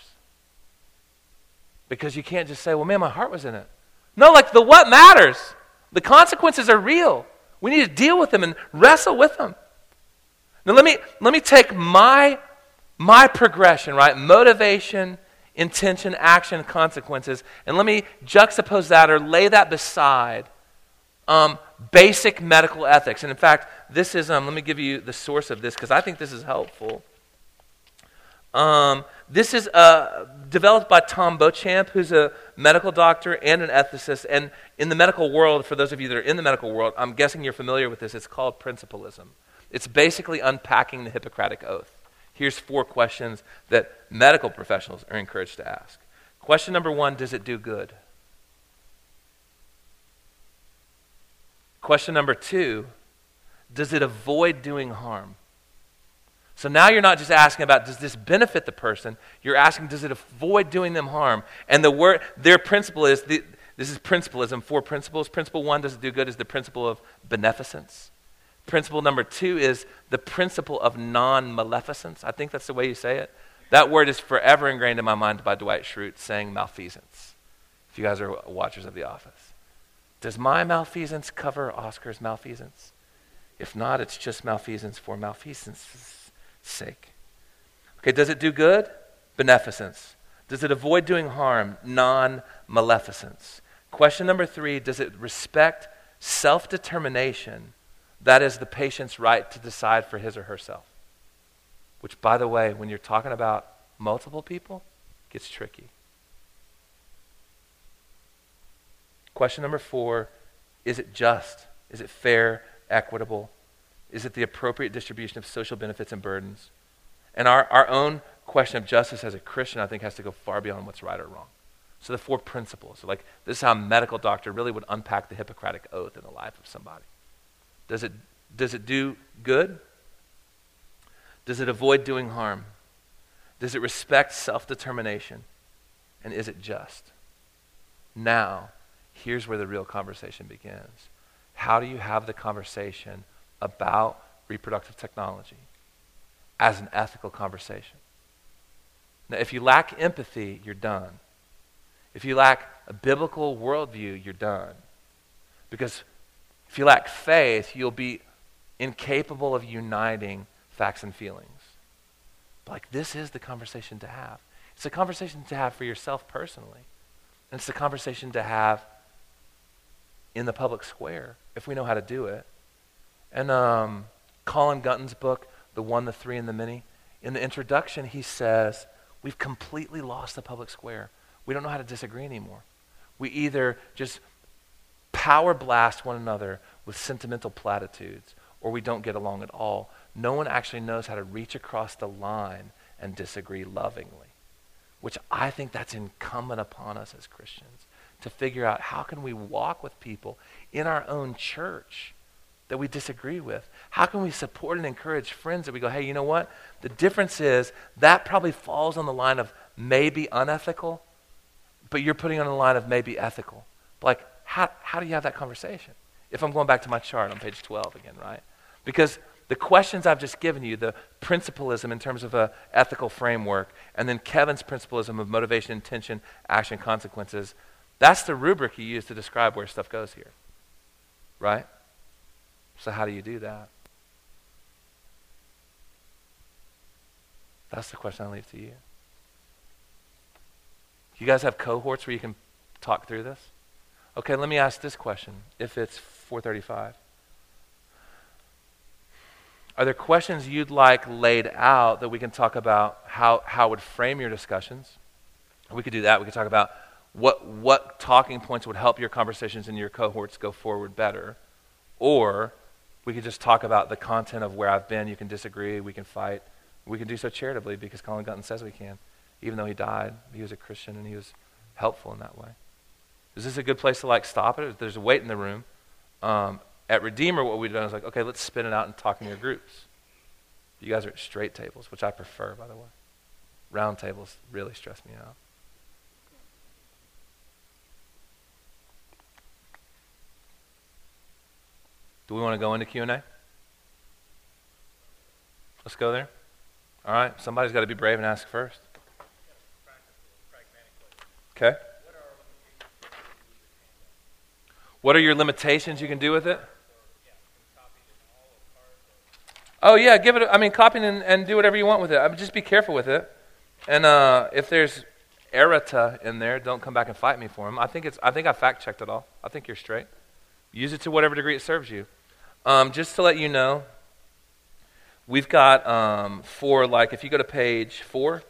Because you can't just say, well, man, my heart was in it. No, like the what matters. The consequences are real. We need to deal with them and wrestle with them. Now let me let me take my My progression, right? Motivation, intention, action, consequences. And let me juxtapose that or lay that beside um, basic medical ethics. And in fact, this is, um, let me give you the source of this because I think this is helpful. Um, this is uh, developed by Tom Beauchamp, who's a medical doctor and an ethicist. And in the medical world, for those of you that are in the medical world, I'm guessing you're familiar with this. It's called principalism. It's basically unpacking the Hippocratic Oath. Here's four questions that medical professionals are encouraged to ask. Question number one, does it do good? Question number two, does it avoid doing harm? So now you're not just asking about, does this benefit the person? You're asking, does it avoid doing them harm? And the word, their principle is, the, this is principalism, four principles. Principle one, does it do good, is the principle of beneficence. Principle number two is the principle of non-maleficence. I think that's the way you say it. That word is forever ingrained in my mind by Dwight Schrute saying malfeasance. If you guys are watchers of The Office. Does my malfeasance cover Oscar's malfeasance? If not, it's just malfeasance for malfeasance's sake. Okay, does it do good? Beneficence. Does it avoid doing harm? Non-maleficence. Question number three, does it respect self-determination? That is the patient's right to decide for his or herself. Which, by the way, when you're talking about multiple people, gets tricky. Question number four, Is it just? Is it fair, equitable? Is it the appropriate distribution of social benefits and burdens? And our, our own question of justice as a Christian, I think, has to go far beyond what's right or wrong. So the four principles. So like this is how a medical doctor really would unpack the Hippocratic Oath in the life of somebody. Does it does it do good? Does it avoid doing harm? Does it respect self-determination? And is it just? Now, here's where the real conversation begins. How do you have the conversation about reproductive technology as an ethical conversation? Now, if you lack empathy, you're done. If you lack a biblical worldview, you're done. Because if you lack faith, you'll be incapable of uniting facts and feelings. But like this is the conversation to have. It's a conversation to have for yourself personally. And it's a conversation to have in the public square, if we know how to do it. And um, Colin Gunton's book, The One, the Three, and the Many, in the introduction he says, we've completely lost the public square. We don't know how to disagree anymore. We either just power blast one another with sentimental platitudes, or we don't get along at all. No one actually knows how to reach across the line and disagree lovingly, which I think that's incumbent upon us as Christians to figure out how can we walk with people in our own church that we disagree with. How can we support and encourage friends that we go, hey, you know what? The difference is that probably falls on the line of maybe unethical, but you're putting on the line of maybe ethical. Like, how, how do you have that conversation? If I'm going back to my chart on page twelve again, right? Because the questions I've just given you, the principalism in terms of an ethical framework, and then Kevin's principalism of motivation, intention, action, consequences, that's the rubric you use to describe where stuff goes here, right? So how do you do that? That's the question I leave to you. You guys have cohorts where you can talk through this? Okay, let me ask this question, if it's four thirty-five. Are there questions you'd like laid out that we can talk about how, how it would frame your discussions? We could do that. We could talk about what what talking points would help your conversations in your cohorts go forward better. Or we could just talk about the content of where I've been. You can disagree. We can fight. We can do so charitably because Colin Gunton says we can. Even though he died, he was a Christian and he was helpful in that way. Is this a good place to like stop it? There's a weight in the room. Um, At Redeemer, what we've done is like, okay, let's spin it out and talk in your groups. You guys are at straight tables, which I prefer, by the way. Round tables really stress me out. Do we want to go into Q and A? Let's go there. All right, somebody's got to be brave and ask first. Okay. What are your limitations you can do with it? Oh yeah, give it. I mean, copy and, and do whatever you want with it. I mean, just be careful with it. And uh, if there's errata in there, don't come back and fight me for them. I think it's. I think I fact checked it all. I think you're straight. Use it to whatever degree it serves you. Um, just to let you know, we've got um, for like if you go to page four.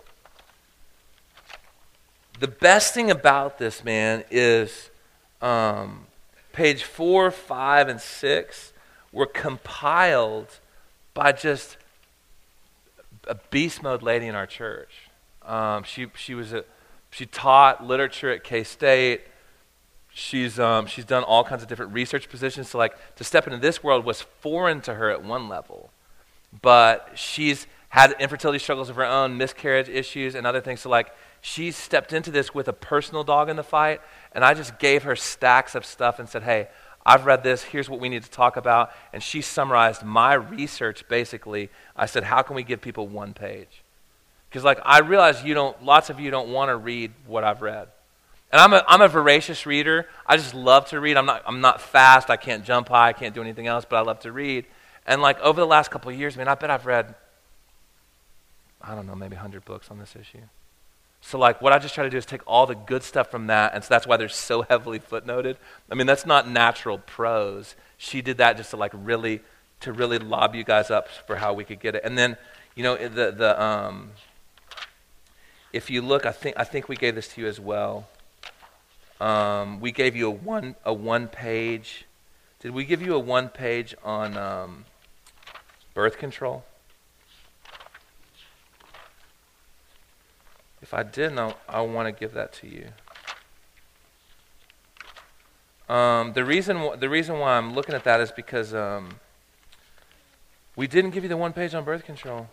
The best thing about this, man, is um, page four, five, and six were compiled by just a beast mode lady in our church. Um, she she was a she taught literature at K-State. She's um, she's done all kinds of different research positions. So like to step into this world was foreign to her at one level, but she's had infertility struggles of her own, miscarriage issues, and other things. So like she stepped into this with a personal dog in the fight, and I just gave her stacks of stuff and said, hey, I've read this, here's what we need to talk about. And she summarized my research basically. I said, how can we give people one page? Because like I realize you don't, lots of you don't want to read what I've read. And I'm a I'm a voracious reader. I just love to read. I'm not I'm not fast, I can't jump high, I can't do anything else, but I love to read. And like over the last couple of years, man, I bet I've read, I don't know, maybe one hundred books on this issue. So like what I just try to do is take all the good stuff from that, and so that's why they're so heavily footnoted. I mean, that's not natural prose. She did that just to like really, to really lob you guys up for how we could get it. And then, you know, the the um, if you look, I think I think we gave this to you as well. Um, we gave you a one a one page Did we give you a one page on um, birth control? If I didn't, I, I want to give that to you. Um, the reason wh- the reason why I'm looking at that is because um, we didn't give you the one page on birth control.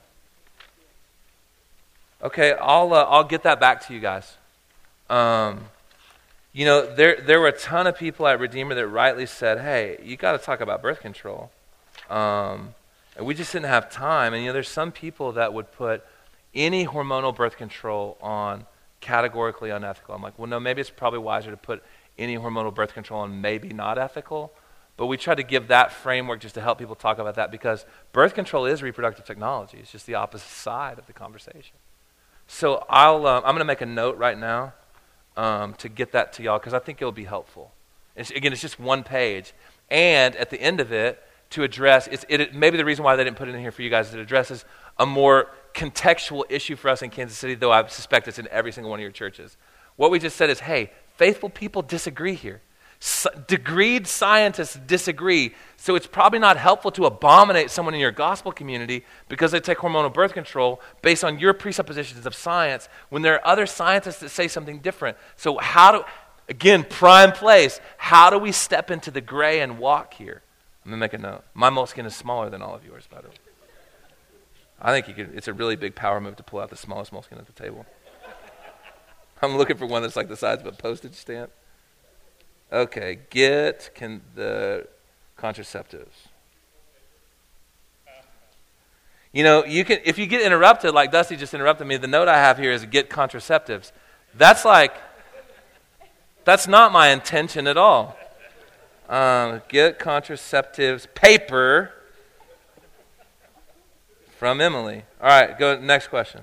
Okay, I'll uh, I'll get that back to you guys. Um, you know, there there were a ton of people at Redeemer that rightly said, "Hey, you got to talk about birth control," um, and we just didn't have time. And you know, there's some people that would put any hormonal birth control on categorically unethical. I'm like, well, no, maybe it's probably wiser to put any hormonal birth control on maybe not ethical. But we try to give that framework just to help people talk about that, because birth control is reproductive technology. It's just the opposite side of the conversation. So I'll, uh, I'm going to make a note right now um, to get that to y'all, because I think it'll be helpful. It's, again, it's just one page. And at the end of it, to address, it's, it, maybe the reason why they didn't put it in here for you guys is it addresses a more contextual issue for us in Kansas City, though I suspect it's in every single one of your churches. What we just said is, hey, faithful people disagree here. S- degreed scientists disagree, so it's probably not helpful to abominate someone in your gospel community because they take hormonal birth control based on your presuppositions of science when there are other scientists that say something different. So how do, again, prime place, how do we step into the gray and walk here? I'm going to make a note. My moleskin is smaller than all of yours, by the way. I think you could, it's a really big power move to pull out the smallest moleskin at the table. I'm looking for one that's like the size of a postage stamp. Okay, get can the contraceptives. You know, you can if you get interrupted, like Dusty just interrupted me, the note I have here is get contraceptives. That's like, that's not my intention at all. Um, get contraceptives paper from Emily. All right, go next question.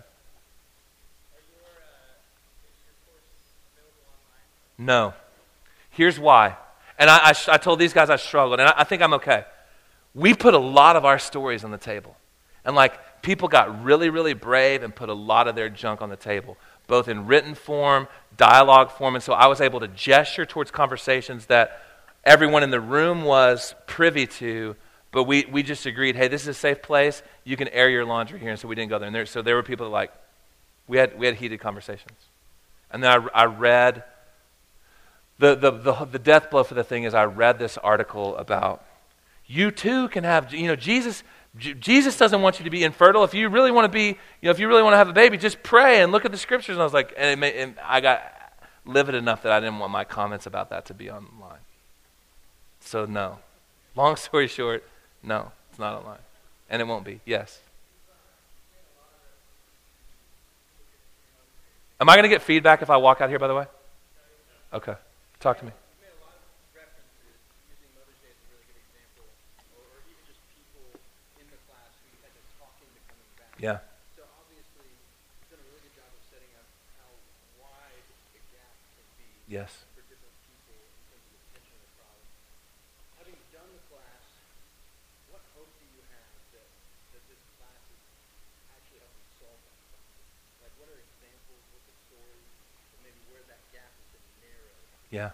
No. Here's why. And I, I, I told these guys I struggled, and I, I think I'm okay. We put a lot of our stories on the table. And like, people got really, really brave and put a lot of their junk on the table, both in written form, dialogue form. And so I was able to gesture towards conversations that everyone in the room was privy to, but we, we just agreed, hey, this is a safe place. You can air your laundry here. And so we didn't go there. And there so there were people that like, we had we had heated conversations. And then I, I read... The, the the the death blow for the thing is I read this article about you too can have, you know, Jesus J- Jesus doesn't want you to be infertile. If you really want to be, you know, if you really want to have a baby, just pray and look at the scriptures. And I was like, and, it made, and I got livid enough that I didn't want my comments about that to be online. So no. Long story short, no, it's not online. And it won't be. Yes. Am I going to get feedback if I walk out here, by the way? Okay. Talk to me. You made a lot of references using Mother's Day as a really good example, or, or even just people in the class who you had to talk into coming back. Yeah. So obviously, you've done a really good job of setting up how wide the gap can be Yes. for different people in terms of the potential of the problem. Having done the class, what hope do you have that, that this class is actually helping solve that problem? Like, what are examples, what's a story, or maybe where that gap has been narrowed? Yeah.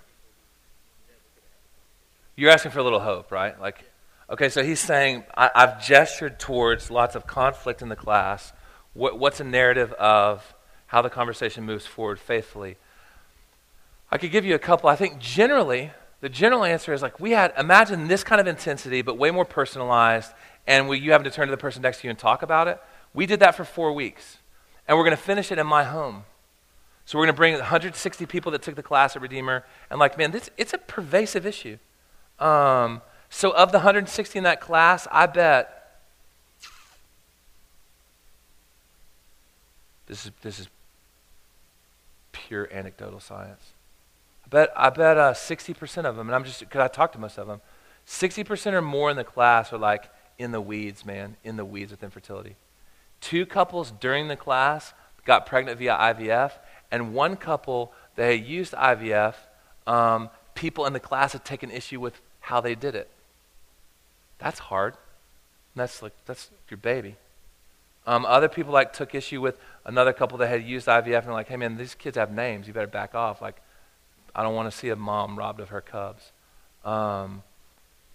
You're asking for a little hope, right? Like, okay, so he's saying, I, I've gestured towards lots of conflict in the class. What, what's a narrative of how the conversation moves forward faithfully? I could give you a couple. I think generally, the general answer is like, we had, imagine this kind of intensity, but way more personalized, and we, you having to turn to the person next to you and talk about it. We did that for four weeks, and we're going to finish it in my home. So we're going to bring one hundred sixty people that took the class at Redeemer, and like, man, this it's a pervasive issue. Um, so of the one hundred sixty in that class, I bet this is this is pure anecdotal science. I bet I bet uh, sixty percent of them, and I'm just because I talked to most of them, sixty percent or more in the class are like in the weeds, man, in the weeds with infertility. Two couples during the class got pregnant via I V F. And one couple that had used I V F, um, people in the class had taken issue with how they did it. That's hard. That's like that's your baby. Um, other people like took issue with another couple that had used I V F and were like, hey man, these kids have names. You better back off. Like, I don't want to see a mom robbed of her cubs. Um,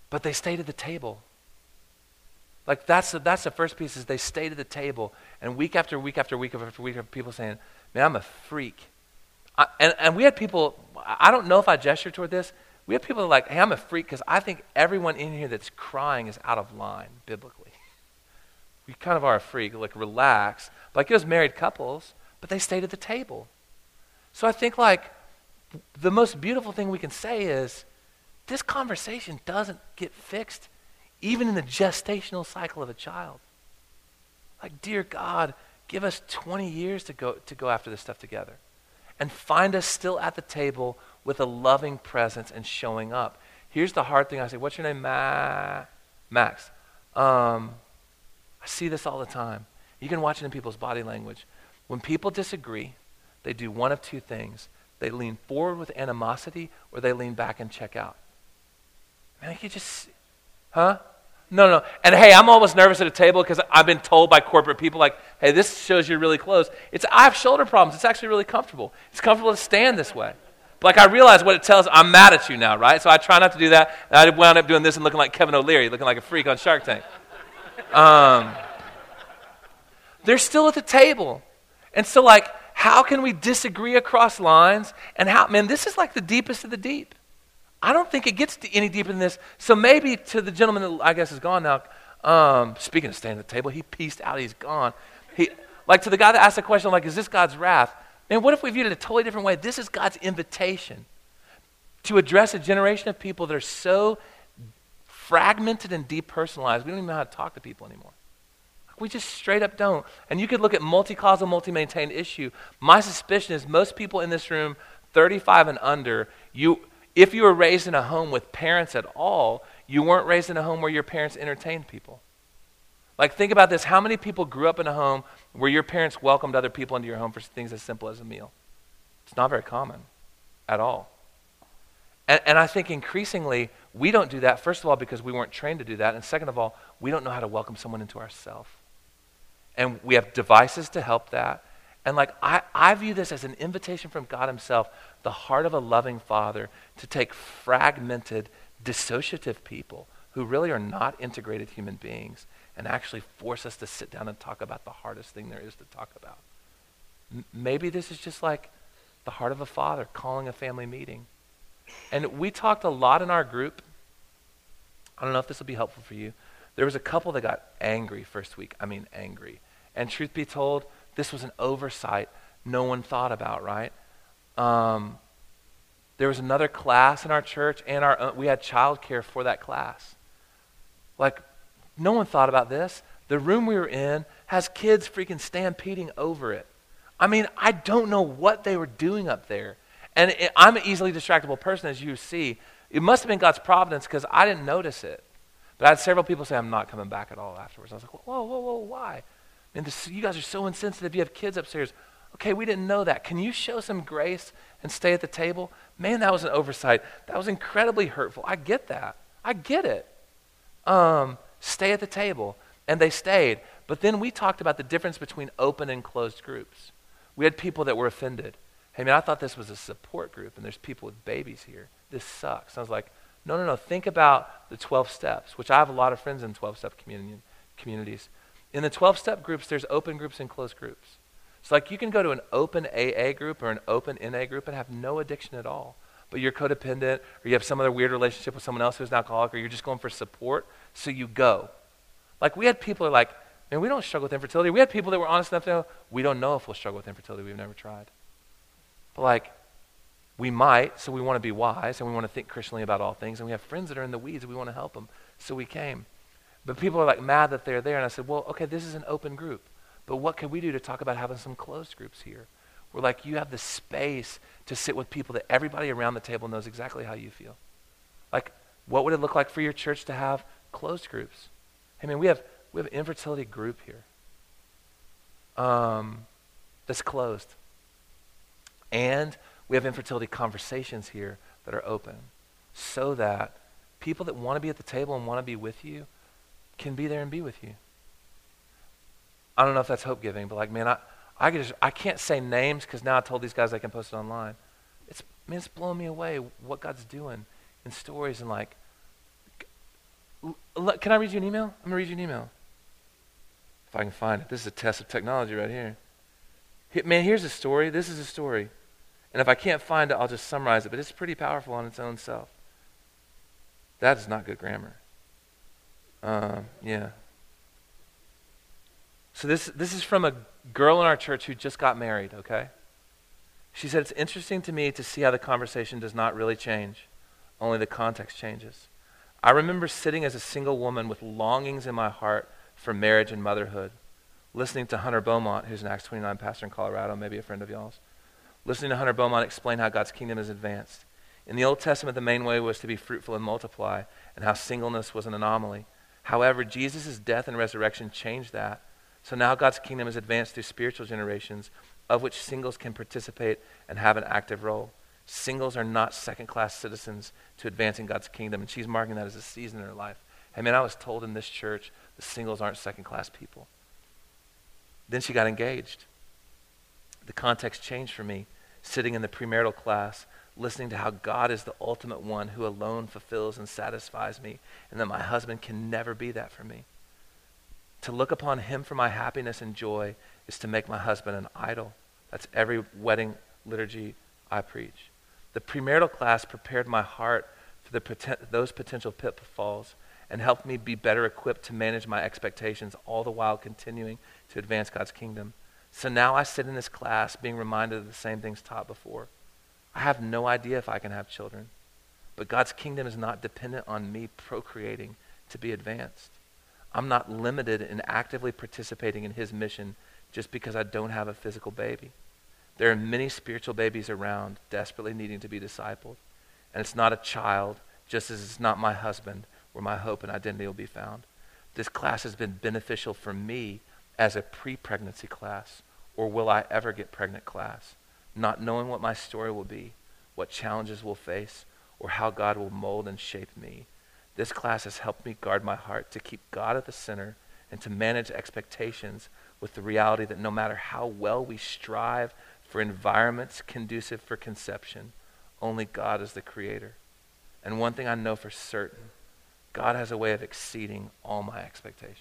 but they stayed at the table. Like that's the, that's the first piece is they stayed at the table. And week after week after week after week of people saying, man, I'm a freak. I, and, and we had people, I don't know if I gestured toward this. We had people like, hey, I'm a freak because I think everyone in here that's crying is out of line biblically. We kind of are a freak, like relax. Like it was married couples, but they stayed at the table. So I think like the most beautiful thing we can say is this conversation doesn't get fixed even in the gestational cycle of a child. Like, dear God, give us twenty years to go to go after this stuff together. And find us still at the table with a loving presence and showing up. Here's the hard thing. I say, what's your name? Ma- Max. Um, I see this all the time. You can watch it in people's body language. When people disagree, they do one of two things. They lean forward with animosity or they lean back and check out. Man, you just... Huh? No, no. And hey, I'm always nervous at a table because I've been told by corporate people like, hey, this shows you're really close. It's I have shoulder problems. It's actually really comfortable. It's comfortable to stand this way. But like I realize what it tells, I'm mad at you now, right? So I try not to do that. And I wound up doing this and looking like Kevin O'Leary, looking like a freak on Shark Tank. Um, they're still at the table. And so like, how can we disagree across lines? And how, man, this is like the deepest of the deep. I don't think it gets to any deeper than this. So maybe to the gentleman that I guess is gone now, um, speaking of staying at the table, he pieced out, he's gone. He, like to the guy that asked the question, like, is this God's wrath? Man, what if we viewed it a totally different way? This is God's invitation to address a generation of people that are so fragmented and depersonalized, we don't even know how to talk to people anymore. We just straight up don't. And you could look at multi-causal, multi-maintained issue. My suspicion is most people in this room, thirty-five and under, you... If you were raised in a home with parents at all, you weren't raised in a home where your parents entertained people. Like think about this. How many people grew up in a home where your parents welcomed other people into your home for things as simple as a meal? It's not very common at all. And, and I think increasingly we don't do that, first of all, because we weren't trained to do that. And second of all, we don't know how to welcome someone into ourselves. And we have devices to help that. And like I, I view this as an invitation from God himself, the heart of a loving father, to take fragmented, dissociative people who really are not integrated human beings and actually force us to sit down and talk about the hardest thing there is to talk about. M- maybe this is just like the heart of a father calling a family meeting. And we talked a lot in our group. I don't know if this will be helpful for you. There was a couple that got angry first week. I mean angry. And truth be told, this was an oversight no one thought about, right? Um, there was another class in our church, and our uh, we had childcare for that class. Like, no one thought about this. The room we were in has kids freaking stampeding over it. I mean, I don't know what they were doing up there. And it, I'm an easily distractible person, as you see. It must have been God's providence because I didn't notice it. But I had several people say, I'm not coming back at all afterwards. I was like, whoa, whoa, whoa, why? And this, you guys are so insensitive. You have kids upstairs. Okay, we didn't know that. Can you show some grace and stay at the table? Man, that was an oversight. That was incredibly hurtful. I get that. I get it. Um, stay at the table. And they stayed. But then we talked about the difference between open and closed groups. We had people that were offended. Hey, man, I thought this was a support group, and there's people with babies here. This sucks. I was like, no, no, no. Think about the twelve steps, which I have a lot of friends in twelve-step community, communities. In the twelve-step groups, there's open groups and closed groups. So like you can go to an open A A group or an open N A group and have no addiction at all. But you're codependent or you have some other weird relationship with someone else who's an alcoholic or you're just going for support, so you go. Like we had people who are like, man, we don't struggle with infertility. We had people that were honest enough to know, we don't know if we'll struggle with infertility. We've never tried. But like, we might, so we want to be wise and we want to think Christianly about all things. And we have friends that are in the weeds and we want to help them. So we came. But people are like mad that they're there. And I said, well, okay, this is an open group. But what can we do to talk about having some closed groups here? Where like you have the space to sit with people that everybody around the table knows exactly how you feel. Like, what would it look like for your church to have closed groups? I mean, we have we have an infertility group here um, that's closed. And we have infertility conversations here that are open so that people that want to be at the table and want to be with you can be there and be with you. I don't know if that's hope-giving, but like, man, I I, just, I can't say names because now I told these guys I can post it online. It's, man, it's blowing me away what God's doing in stories and like L- can I read you an email? I'm going to read you an email. If I can find it. This is a test of technology right here. Here. Man, here's a story. This is a story. And if I can't find it, I'll just summarize it. But it's pretty powerful on its own self. That is not good grammar. Um, yeah. So this this is from a girl in our church who just got married, okay? She said, it's interesting to me to see how the conversation does not really change. Only the context changes. I remember sitting as a single woman with longings in my heart for marriage and motherhood, listening to Hunter Beaumont, who's an Acts twenty-nine pastor in Colorado, maybe a friend of y'all's, listening to Hunter Beaumont explain how God's kingdom is advanced. In the Old Testament, the main way was to be fruitful and multiply, and how singleness was an anomaly. However, Jesus' death and resurrection changed that. So now God's kingdom is advanced through spiritual generations, of which singles can participate and have an active role. Singles are not second-class citizens to advancing God's kingdom, and she's marking that as a season in her life. Hey, man, I was told in this church the singles aren't second-class people. Then she got engaged. The context changed for me, sitting in the premarital class, listening to how God is the ultimate one who alone fulfills and satisfies me, and that my husband can never be that for me. To look upon him for my happiness and joy is to make my husband an idol. That's every wedding liturgy I preach. The premarital class prepared my heart for the poten- those potential pitfalls and helped me be better equipped to manage my expectations, all the while continuing to advance God's kingdom. So now I sit in this class being reminded of the same things taught before. I have no idea if I can have children, but God's kingdom is not dependent on me procreating to be advanced. I'm not limited in actively participating in his mission just because I don't have a physical baby. There are many spiritual babies around desperately needing to be discipled, and it's not a child, just as it's not my husband, where my hope and identity will be found. This class has been beneficial for me as a pre-pregnancy class, or will I ever get pregnant class, not knowing what my story will be, what challenges we'll face, or how God will mold and shape me. This class has helped me guard my heart to keep God at the center and to manage expectations with the reality that no matter how well we strive for environments conducive for conception, only God is the creator. And one thing I know for certain, God has a way of exceeding all my expectations.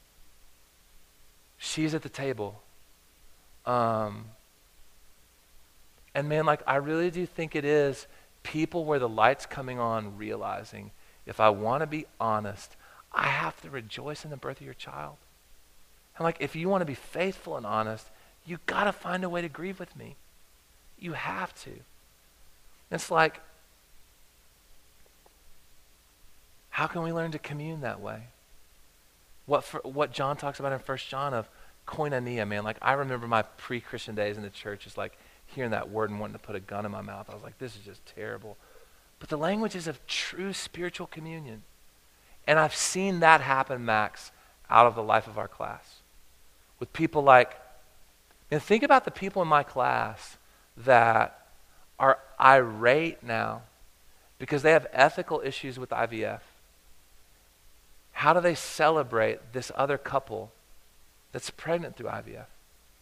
She's at the table. Um, and man, like I really do think it is people where the light's coming on realizing, if I want to be honest, I have to rejoice in the birth of your child. And like, if you want to be faithful and honest, you got to find a way to grieve with me. You have to. It's like, how can we learn to commune that way? What for, what John talks about in First John of koinonia, man. Like, I remember my pre-Christian days in the church, just like hearing that word and wanting to put a gun in my mouth. I was like, this is just terrible. But the language is of true spiritual communion. And I've seen that happen, Max, out of the life of our class. With people like, and think about the people in my class that are irate now because they have ethical issues with I V F. How do they celebrate this other couple that's pregnant through I V F?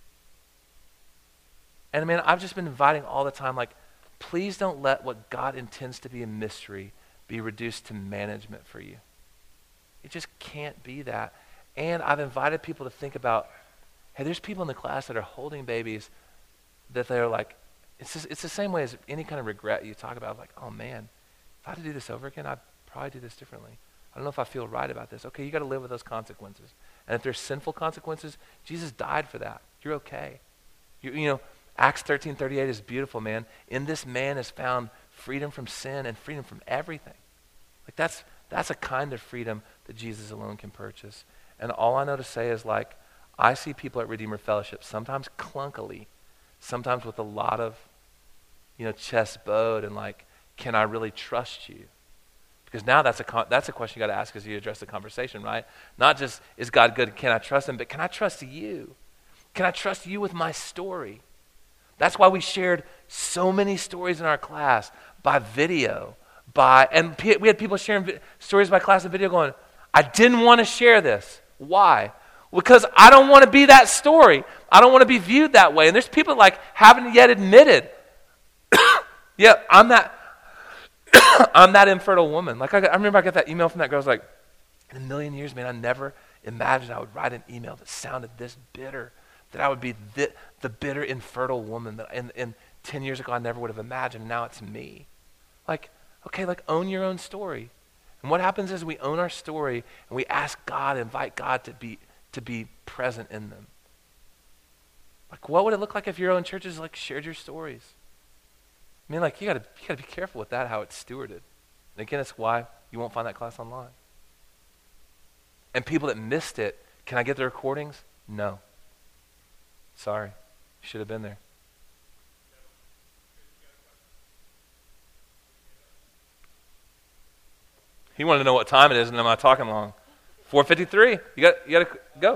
And I mean, I've just been inviting all the time, like, please don't let what God intends to be a mystery be reduced to management for you. It just can't be that. And I've invited people to think about, hey, there's people in the class that are holding babies that they're like, it's just, it's the same way as any kind of regret you talk about, like, oh man, if I had to do this over again, I'd probably do this differently. I don't know if I feel right about this. Okay, you got to live with those consequences. And if there's sinful consequences, Jesus died for that. You're okay. You, you know, Acts thirteen thirty-eight is beautiful, man. In this man is found freedom from sin and freedom from everything. Like that's that's a kind of freedom that Jesus alone can purchase. And all I know to say is, like, I see people at Redeemer Fellowship sometimes clunkily, sometimes with a lot of, you know, chest bowed and like, can I really trust you? Because now that's a con- that's a question you got to ask as you address the conversation, right? Not just, is God good, can I trust him, but can I trust you? Can I trust you with my story? That's why we shared so many stories in our class by video, by and p- we had people sharing vi- stories by class and video going, I didn't want to share this. Why? Because I don't want to be that story. I don't want to be viewed that way. And there's people like haven't yet admitted, yeah, I'm that I'm that infertile woman. Like I, got, I remember I got that email from that girl. I was like, In a million years, man, I never imagined I would write an email that sounded this bitter, that I would be the, the bitter, infertile woman that in, in ten years ago I never would have imagined. Now it's me. Like, okay, like own your own story. And what happens is we own our story and we ask God, invite God to be to be present in them. Like, what would it look like if your own churches like shared your stories? I mean, like, you gotta you gotta be careful with that, how it's stewarded. And again, that's why you won't find that class online. And people that missed it, can I get the recordings? No. Sorry. You should have been there. He wanted to know what time it is, and am I talking long? four fifty-three. You got you got to go.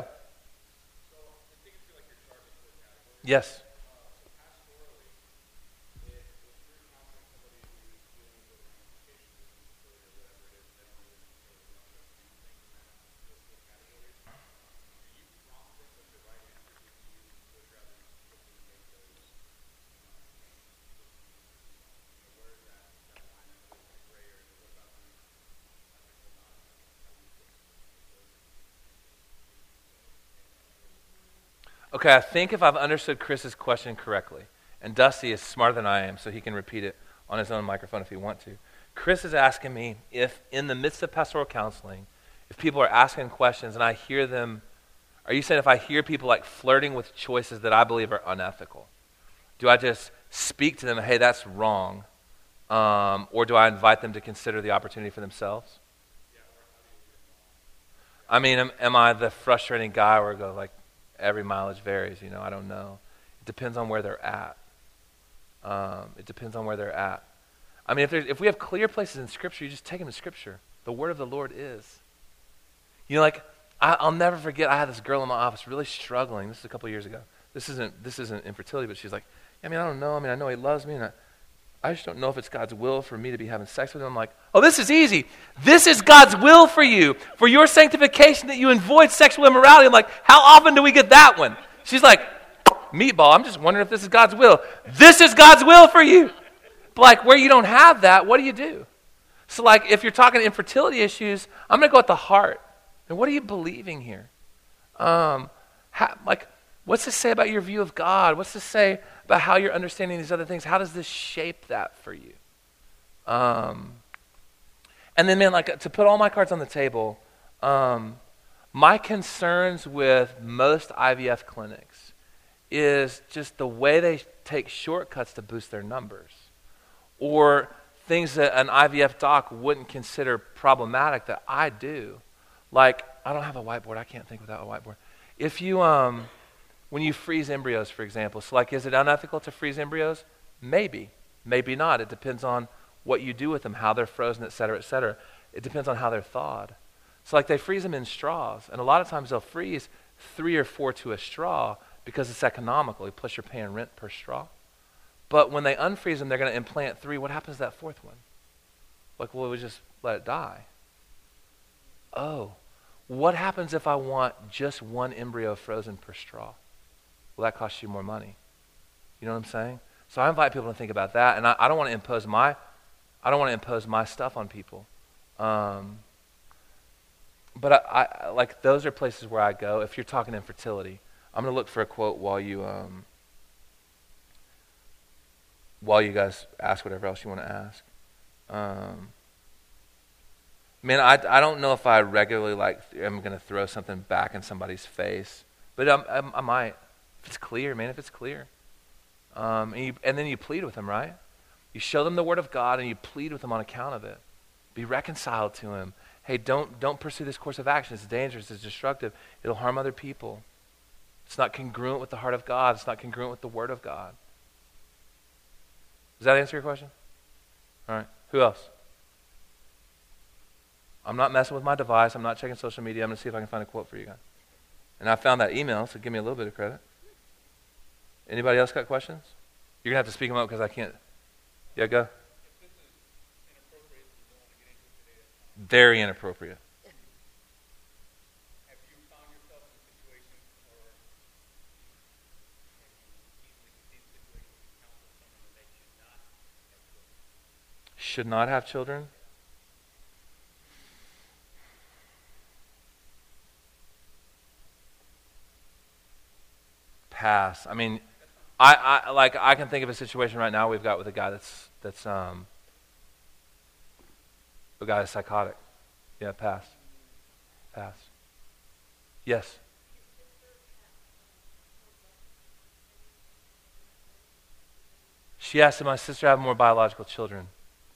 Yes. Okay, I think if I've understood Chris's question correctly, and Dusty is smarter than I am, so he can repeat it on his own microphone if he wants to. Chris is asking me if in the midst of pastoral counseling, if people are asking questions and I hear them, are you saying if I hear people like flirting with choices that I believe are unethical, do I just speak to them, hey, that's wrong, um, or do I invite them to consider the opportunity for themselves? I mean, am, am I the frustrating guy where I go like, every mileage varies, you know, I don't know. It depends on where they're at. Um, it depends on where they're at. I mean, if there's, if we have clear places in Scripture, you just take them to Scripture. The word of the Lord is. You know, like, I, I'll never forget, I had this girl in my office really struggling. This is a couple years ago. This isn't this isn't infertility, but she's like, I mean, I don't know. I mean, I know he loves me, and I, I just don't know if it's God's will for me to be having sex with him. I'm like, oh, this is easy. This is God's will for you, for your sanctification, that you avoid sexual immorality. I'm like, how often do we get that one? She's like, meatball, I'm just wondering if this is God's will. This is God's will for you. But like, where you don't have that, what do you do? So like, if you're talking infertility issues, I'm going to go at the heart. And what are you believing here? Um, how, like, what's this say about your view of God? What's this say about how you're understanding these other things? How does this shape that for you? Um, and then, man, like, to put all my cards on the table, um, my concerns with most I V F clinics is just the way they take shortcuts to boost their numbers, or things that an I V F doc wouldn't consider problematic that I do. Like, I don't have a whiteboard. I can't think without a whiteboard. If you, um, when you freeze embryos, for example, so like, is it unethical to freeze embryos? Maybe. Maybe not. It depends on what you do with them, how they're frozen, et cetera, et cetera. It depends on how they're thawed. So like, they freeze them in straws, and a lot of times they'll freeze three or four to a straw because it's economical, plus you're paying rent per straw. But when they unfreeze them, they're going to implant three. What happens to that fourth one? Like, well, we just let it die. Oh, what happens if I want just one embryo frozen per straw? Well, that costs you more money. You know what I'm saying? So I invite people to think about that, and I, I don't want to impose my, I don't want to impose my stuff on people. Um, but I, I like those are places where I go. If you're talking infertility, I'm going to look for a quote while you, um, while you guys ask whatever else you want to ask. Um, Man, I, I don't know if I regularly like am going to throw something back in somebody's face, but I'm, I'm, I might. If it's clear, man, if it's clear. Um, and, you, and then you plead with them, right? You show them the word of God and you plead with them on account of it. Be reconciled to him. Hey, don't don't pursue this course of action. It's dangerous. It's destructive. It'll harm other people. It's not congruent with the heart of God. It's not congruent with the word of God. Does that answer your question? All right. Who else? I'm not messing with my device. I'm not checking social media. I'm going to see if I can find a quote for you guys. And I found that email, so give me a little bit of credit. Anybody else got questions? You're going to have to speak them up because I can't. Yeah, go. If this is inappropriate, you don't want to get into it today. Very inappropriate. Have you found yourself in a situation or maybe easily seen situation where you counsel someone that they should not have children? Should not have children? pass. I mean, I, I like I can think of a situation right now we've got with a guy that's that's um a guy that's psychotic. Yeah, pass. Pass. Yes. She asked, did my sister have more biological children?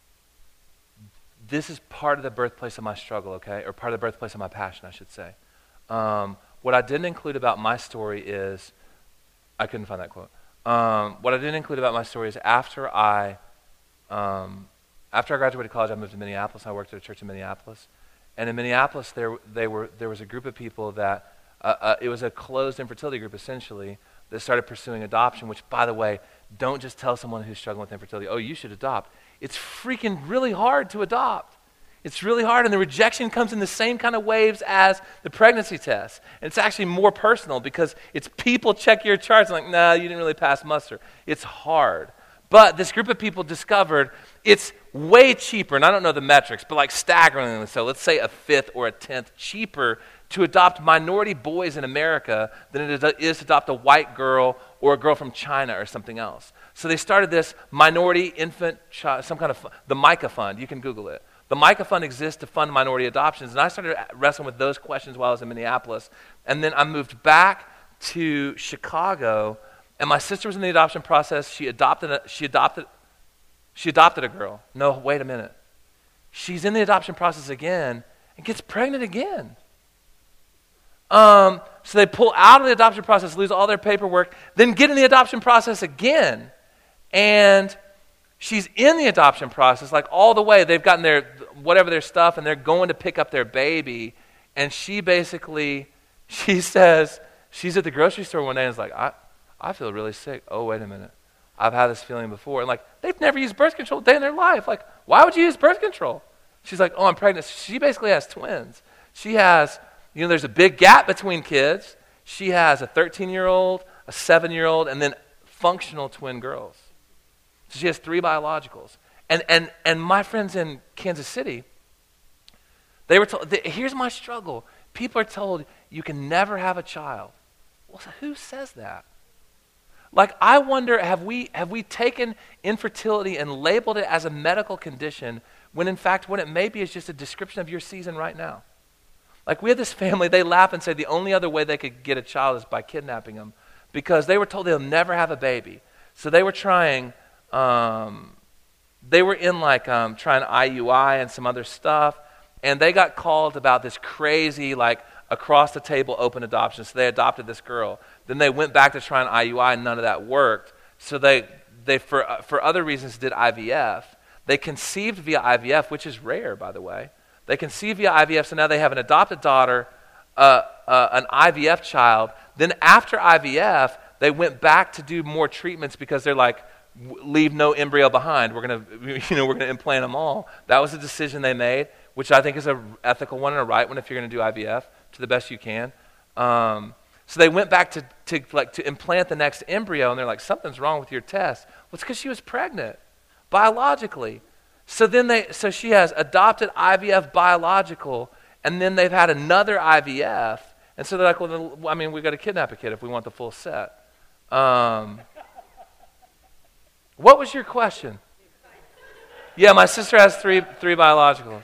This is part of the birthplace of my struggle, okay? Or part of the birthplace of my passion, I should say. Um, what I didn't include about my story is, I couldn't find that quote. Um, what I didn't include about my story is after I, um, after I graduated college, I moved to Minneapolis. I worked at a church in Minneapolis. And in Minneapolis, there they were there was a group of people that, uh, uh, it was a closed infertility group, essentially, that started pursuing adoption, which, by the way, don't just tell someone who's struggling with infertility, oh, you should adopt. It's freaking really hard to adopt. It's really hard, and the rejection comes in the same kind of waves as the pregnancy test. And it's actually more personal because it's people check your charts and like, nah, you didn't really pass muster. It's hard. But this group of people discovered it's way cheaper, and I don't know the metrics, but like staggeringly so, let's say a fifth or a tenth cheaper to adopt minority boys in America than it is to adopt a white girl or a girl from China or something else. So they started this minority infant, child, some kind of, the MICA fund. You can Google it. The MICA fund exists to fund minority adoptions, and I started wrestling with those questions while I was in Minneapolis. And then I moved back to Chicago, and my sister was in the adoption process. She adopted a, she adopted, she adopted a girl. No, wait a minute. She's in the adoption process again and gets pregnant again. Um, so they pull out of the adoption process, lose all their paperwork, then get in the adoption process again. And she's in the adoption process, like all the way. They've gotten their, whatever their stuff, and they're going to pick up their baby. And she basically, she says, she's at the grocery store one day and is like, I, I feel really sick. Oh, wait a minute. I've had this feeling before. And like, they've never used birth control a day in their life. Like, why would you use birth control? She's like, oh, I'm pregnant. She basically has twins. She has, you know, there's a big gap between kids. She has a thirteen-year-old, a seven-year-old, and then functional twin girls. So she has three biologicals. And and and my friends in Kansas City, they were told, they, here's my struggle. People are told you can never have a child. Well, who says that? Like, I wonder, have we have we taken infertility and labeled it as a medical condition when in fact what it may be is just a description of your season right now? Like, we had this family, they laugh and say the only other way they could get a child is by kidnapping them because they were told they'll never have a baby. So they were trying, um, they were in like um, trying I U I and some other stuff, and they got called about this crazy, like, across the table open adoption. So they adopted this girl. Then they went back to try an I U I and none of that worked. So they, they for, for other reasons, did I V F. They conceived via I V F, which is rare, by the way. They conceived via I V F, so now they have an adopted daughter, uh, uh, an I V F child. Then after I V F, they went back to do more treatments because they're like, leave no embryo behind. We're gonna, you know, we're gonna implant them all. That was a decision they made, which I think is an ethical one and a right one if you're gonna do I V F to the best you can. Um, so they went back to, to like to implant the next embryo, and they're like, something's wrong with your test. Well, it's because she was pregnant, biologically. So then they, so she has adopted I V F biological, and then they've had another I V F, and so they're like, well, then, I mean, we've got to kidnap a kid if we want the full set. Um, what was your question? Yeah, my sister has three three biologicals.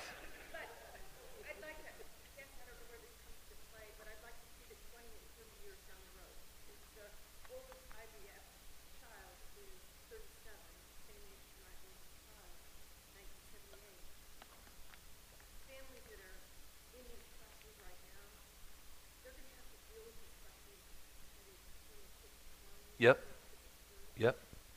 Yep. Yep.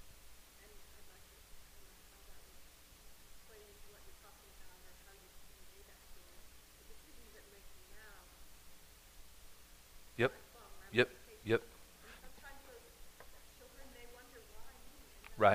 Yep. Yep. Yep. Right.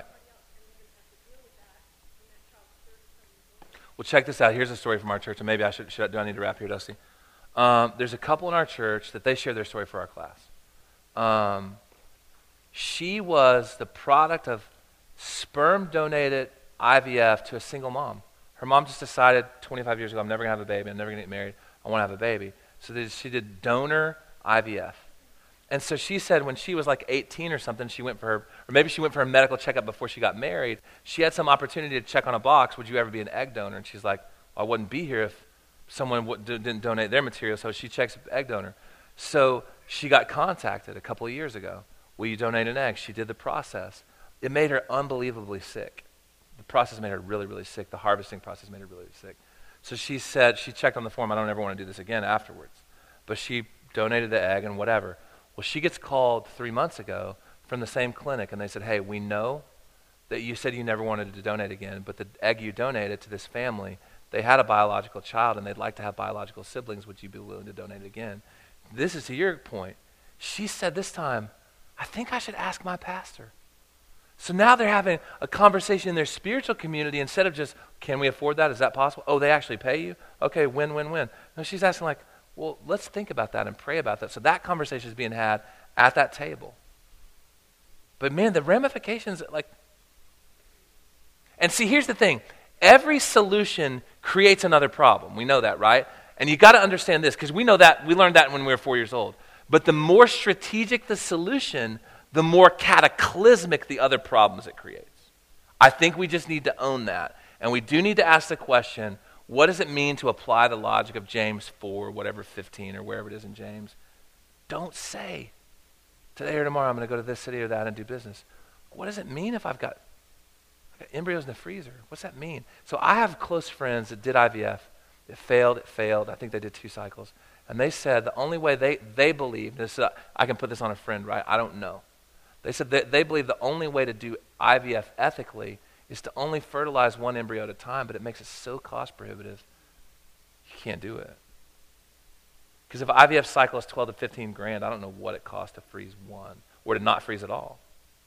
Well, check this out. Here's a story from our church, and maybe I should, should do I need to wrap here, Dusty? Um, there's a couple in our church that they share their story for our class. Um, she was the product of sperm-donated I V F to a single mom. Her mom just decided twenty-five years ago, I'm never going to have a baby. I'm never going to get married. I want to have a baby. So they, she did donor I V F. And so she said when she was like eighteen or something, she went for her, or maybe she went for a medical checkup before she got married. She had some opportunity to check on a box, would you ever be an egg donor? And she's like, well, I wouldn't be here if someone w- didn't donate their material, so she checks egg donor. So she got contacted a couple of years ago. Will you donate an egg? She did the process. It made her unbelievably sick. The process made her really, really sick. The harvesting process made her really sick. So she said, she checked on the form, I don't ever want to do this again afterwards. But she donated the egg and whatever. Well, she gets called three months ago from the same clinic, and they said, hey, we know that you said you never wanted to donate again, but the egg you donated to this family, they had a biological child, and they'd like to have biological siblings. Would you be willing to donate it again? This is to your point. She said this time, I think I should ask my pastor. So now they're having a conversation in their spiritual community instead of just, can we afford that? Is that possible? Oh, they actually pay you? Okay, win, win, win. No, she's asking like, well, let's think about that and pray about that. So that conversation is being had at that table. But man, the ramifications, like, and see, here's the thing. Every solution creates another problem. We know that, right? And you got to understand this, because we know that, we learned that when we were four years old. But the more strategic the solution, the more cataclysmic the other problems it creates. I think we just need to own that. And we do need to ask the question, what does it mean to apply the logic of James four, whatever, fifteen, or wherever it is in James? Don't say, today or tomorrow I'm going to go to this city or that and do business. What does it mean if I've got, I've got embryos in the freezer? What's that mean? So I have close friends that did I V F. It failed, it failed. I think they did two cycles. And they said the only way they, they believe, this, uh, I can put this on a friend, right? I don't know. They said that they believe the only way to do I V F ethically is to only fertilize one embryo at a time, but it makes it so cost prohibitive, you can't do it. Because if I V F cycle is twelve to fifteen grand, I don't know what it costs to freeze one, or to not freeze at all.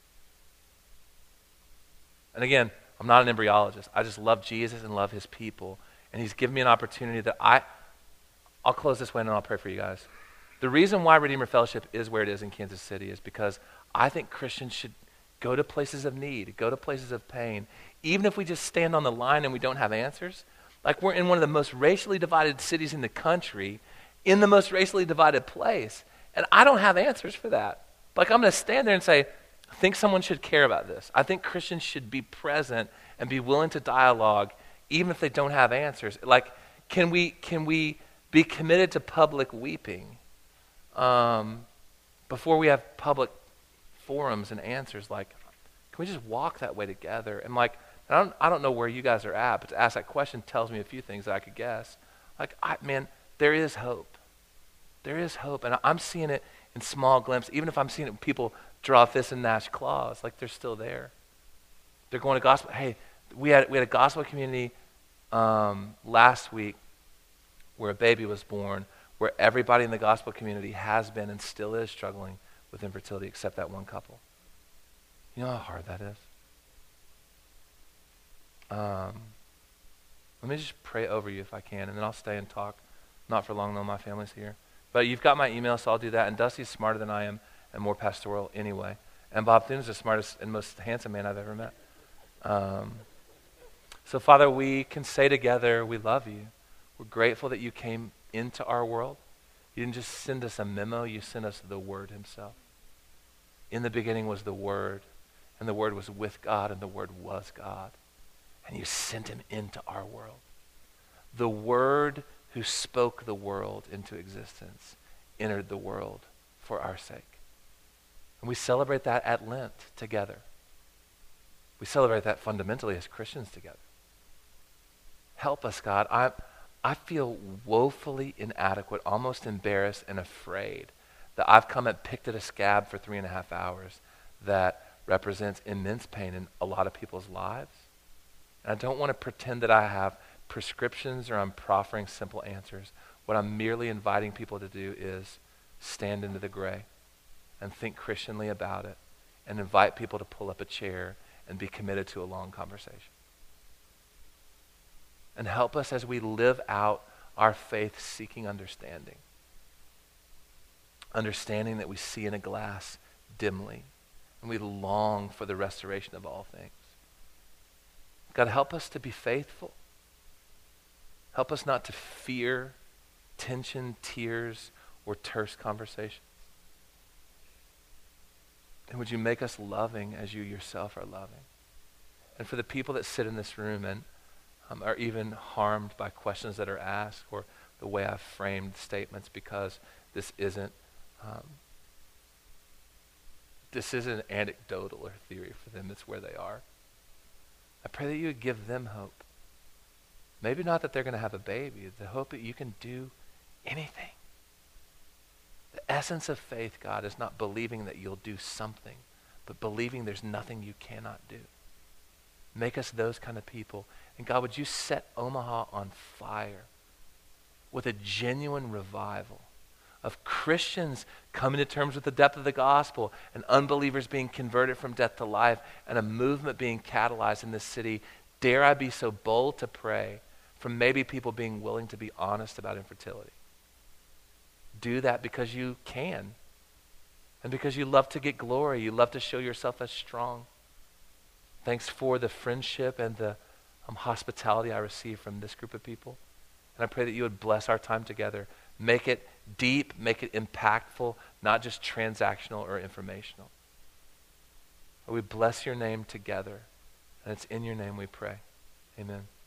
And again, I'm not an embryologist. I just love Jesus and love his people. And he's given me an opportunity that I, I'll close this way and then I'll pray for you guys. The reason why Redeemer Fellowship is where it is in Kansas City is because I think Christians should go to places of need, go to places of pain. Even if we just stand on the line and we don't have answers, like we're in one of the most racially divided cities in the country, in the most racially divided place, and I don't have answers for that. Like I'm going to stand there and say, I think someone should care about this. I think Christians should be present and be willing to dialogue even if they don't have answers. Like, can we can we be committed to public weeping um, before we have public forums and answers? Like, can we just walk that way together? And like, I don't I don't know where you guys are at, but to ask that question tells me a few things that I could guess. Like, I, man, there is hope. There is hope, and I'm seeing it in small glimpses. Even if I'm seeing it, people draw fists and gnash claws, like they're still there. They're going to gospel. Hey, we had we had a gospel community um, last week where a baby was born, where everybody in the gospel community has been and still is struggling with infertility, except that one couple. You know how hard that is. Um, let me just pray over you if I can, and then I'll stay and talk. Not for long, though. My family's here. But you've got my email, so I'll do that. And Dusty's smarter than I am and more pastoral anyway. And Bob Thune's the smartest and most handsome man I've ever met. Um, so, Father, we can say together, we love you. We're grateful that you came into our world. You didn't just send us a memo, you sent us the Word himself. In the beginning was the Word, and the Word was with God, and the Word was God. And you sent him into our world. The Word who spoke the world into existence entered the world for our sake. And we celebrate that at Lent together. We celebrate that fundamentally as Christians together. Help us, God. I, I feel woefully inadequate, almost embarrassed and afraid that I've come and picked at a scab for three and a half hours that represents immense pain in a lot of people's lives. And I don't want to pretend that I have prescriptions or I'm proffering simple answers. What I'm merely inviting people to do is stand into the gray and think Christianly about it and invite people to pull up a chair and be committed to a long conversation. And help us as we live out our faith seeking understanding. Understanding that we see in a glass dimly and we long for the restoration of all things. God, help us to be faithful. Help us not to fear tension, tears, or terse conversations. And would you make us loving as you yourself are loving? And for the people that sit in this room and um, are even harmed by questions that are asked or the way I've framed statements because this isn't um, this isn't anecdotal or theory for them, it's where they are. I pray that you would give them hope. Maybe not that they're going to have a baby, the hope that you can do anything. The essence of faith, God, is not believing that you'll do something, but believing there's nothing you cannot do. Make us those kind of people. And God, would you set Omaha on fire with a genuine revival of Christians coming to terms with the depth of the gospel and unbelievers being converted from death to life and a movement being catalyzed in this city. Dare I be so bold to pray for maybe people being willing to be honest about infertility. Do that because you can and because you love to get glory. You love to show yourself as strong. Thanks for the friendship and the um, hospitality I receive from this group of people. And I pray that you would bless our time together. Make it deep, make it impactful, not just transactional or informational. We bless your name together. And it's in your name we pray. Amen.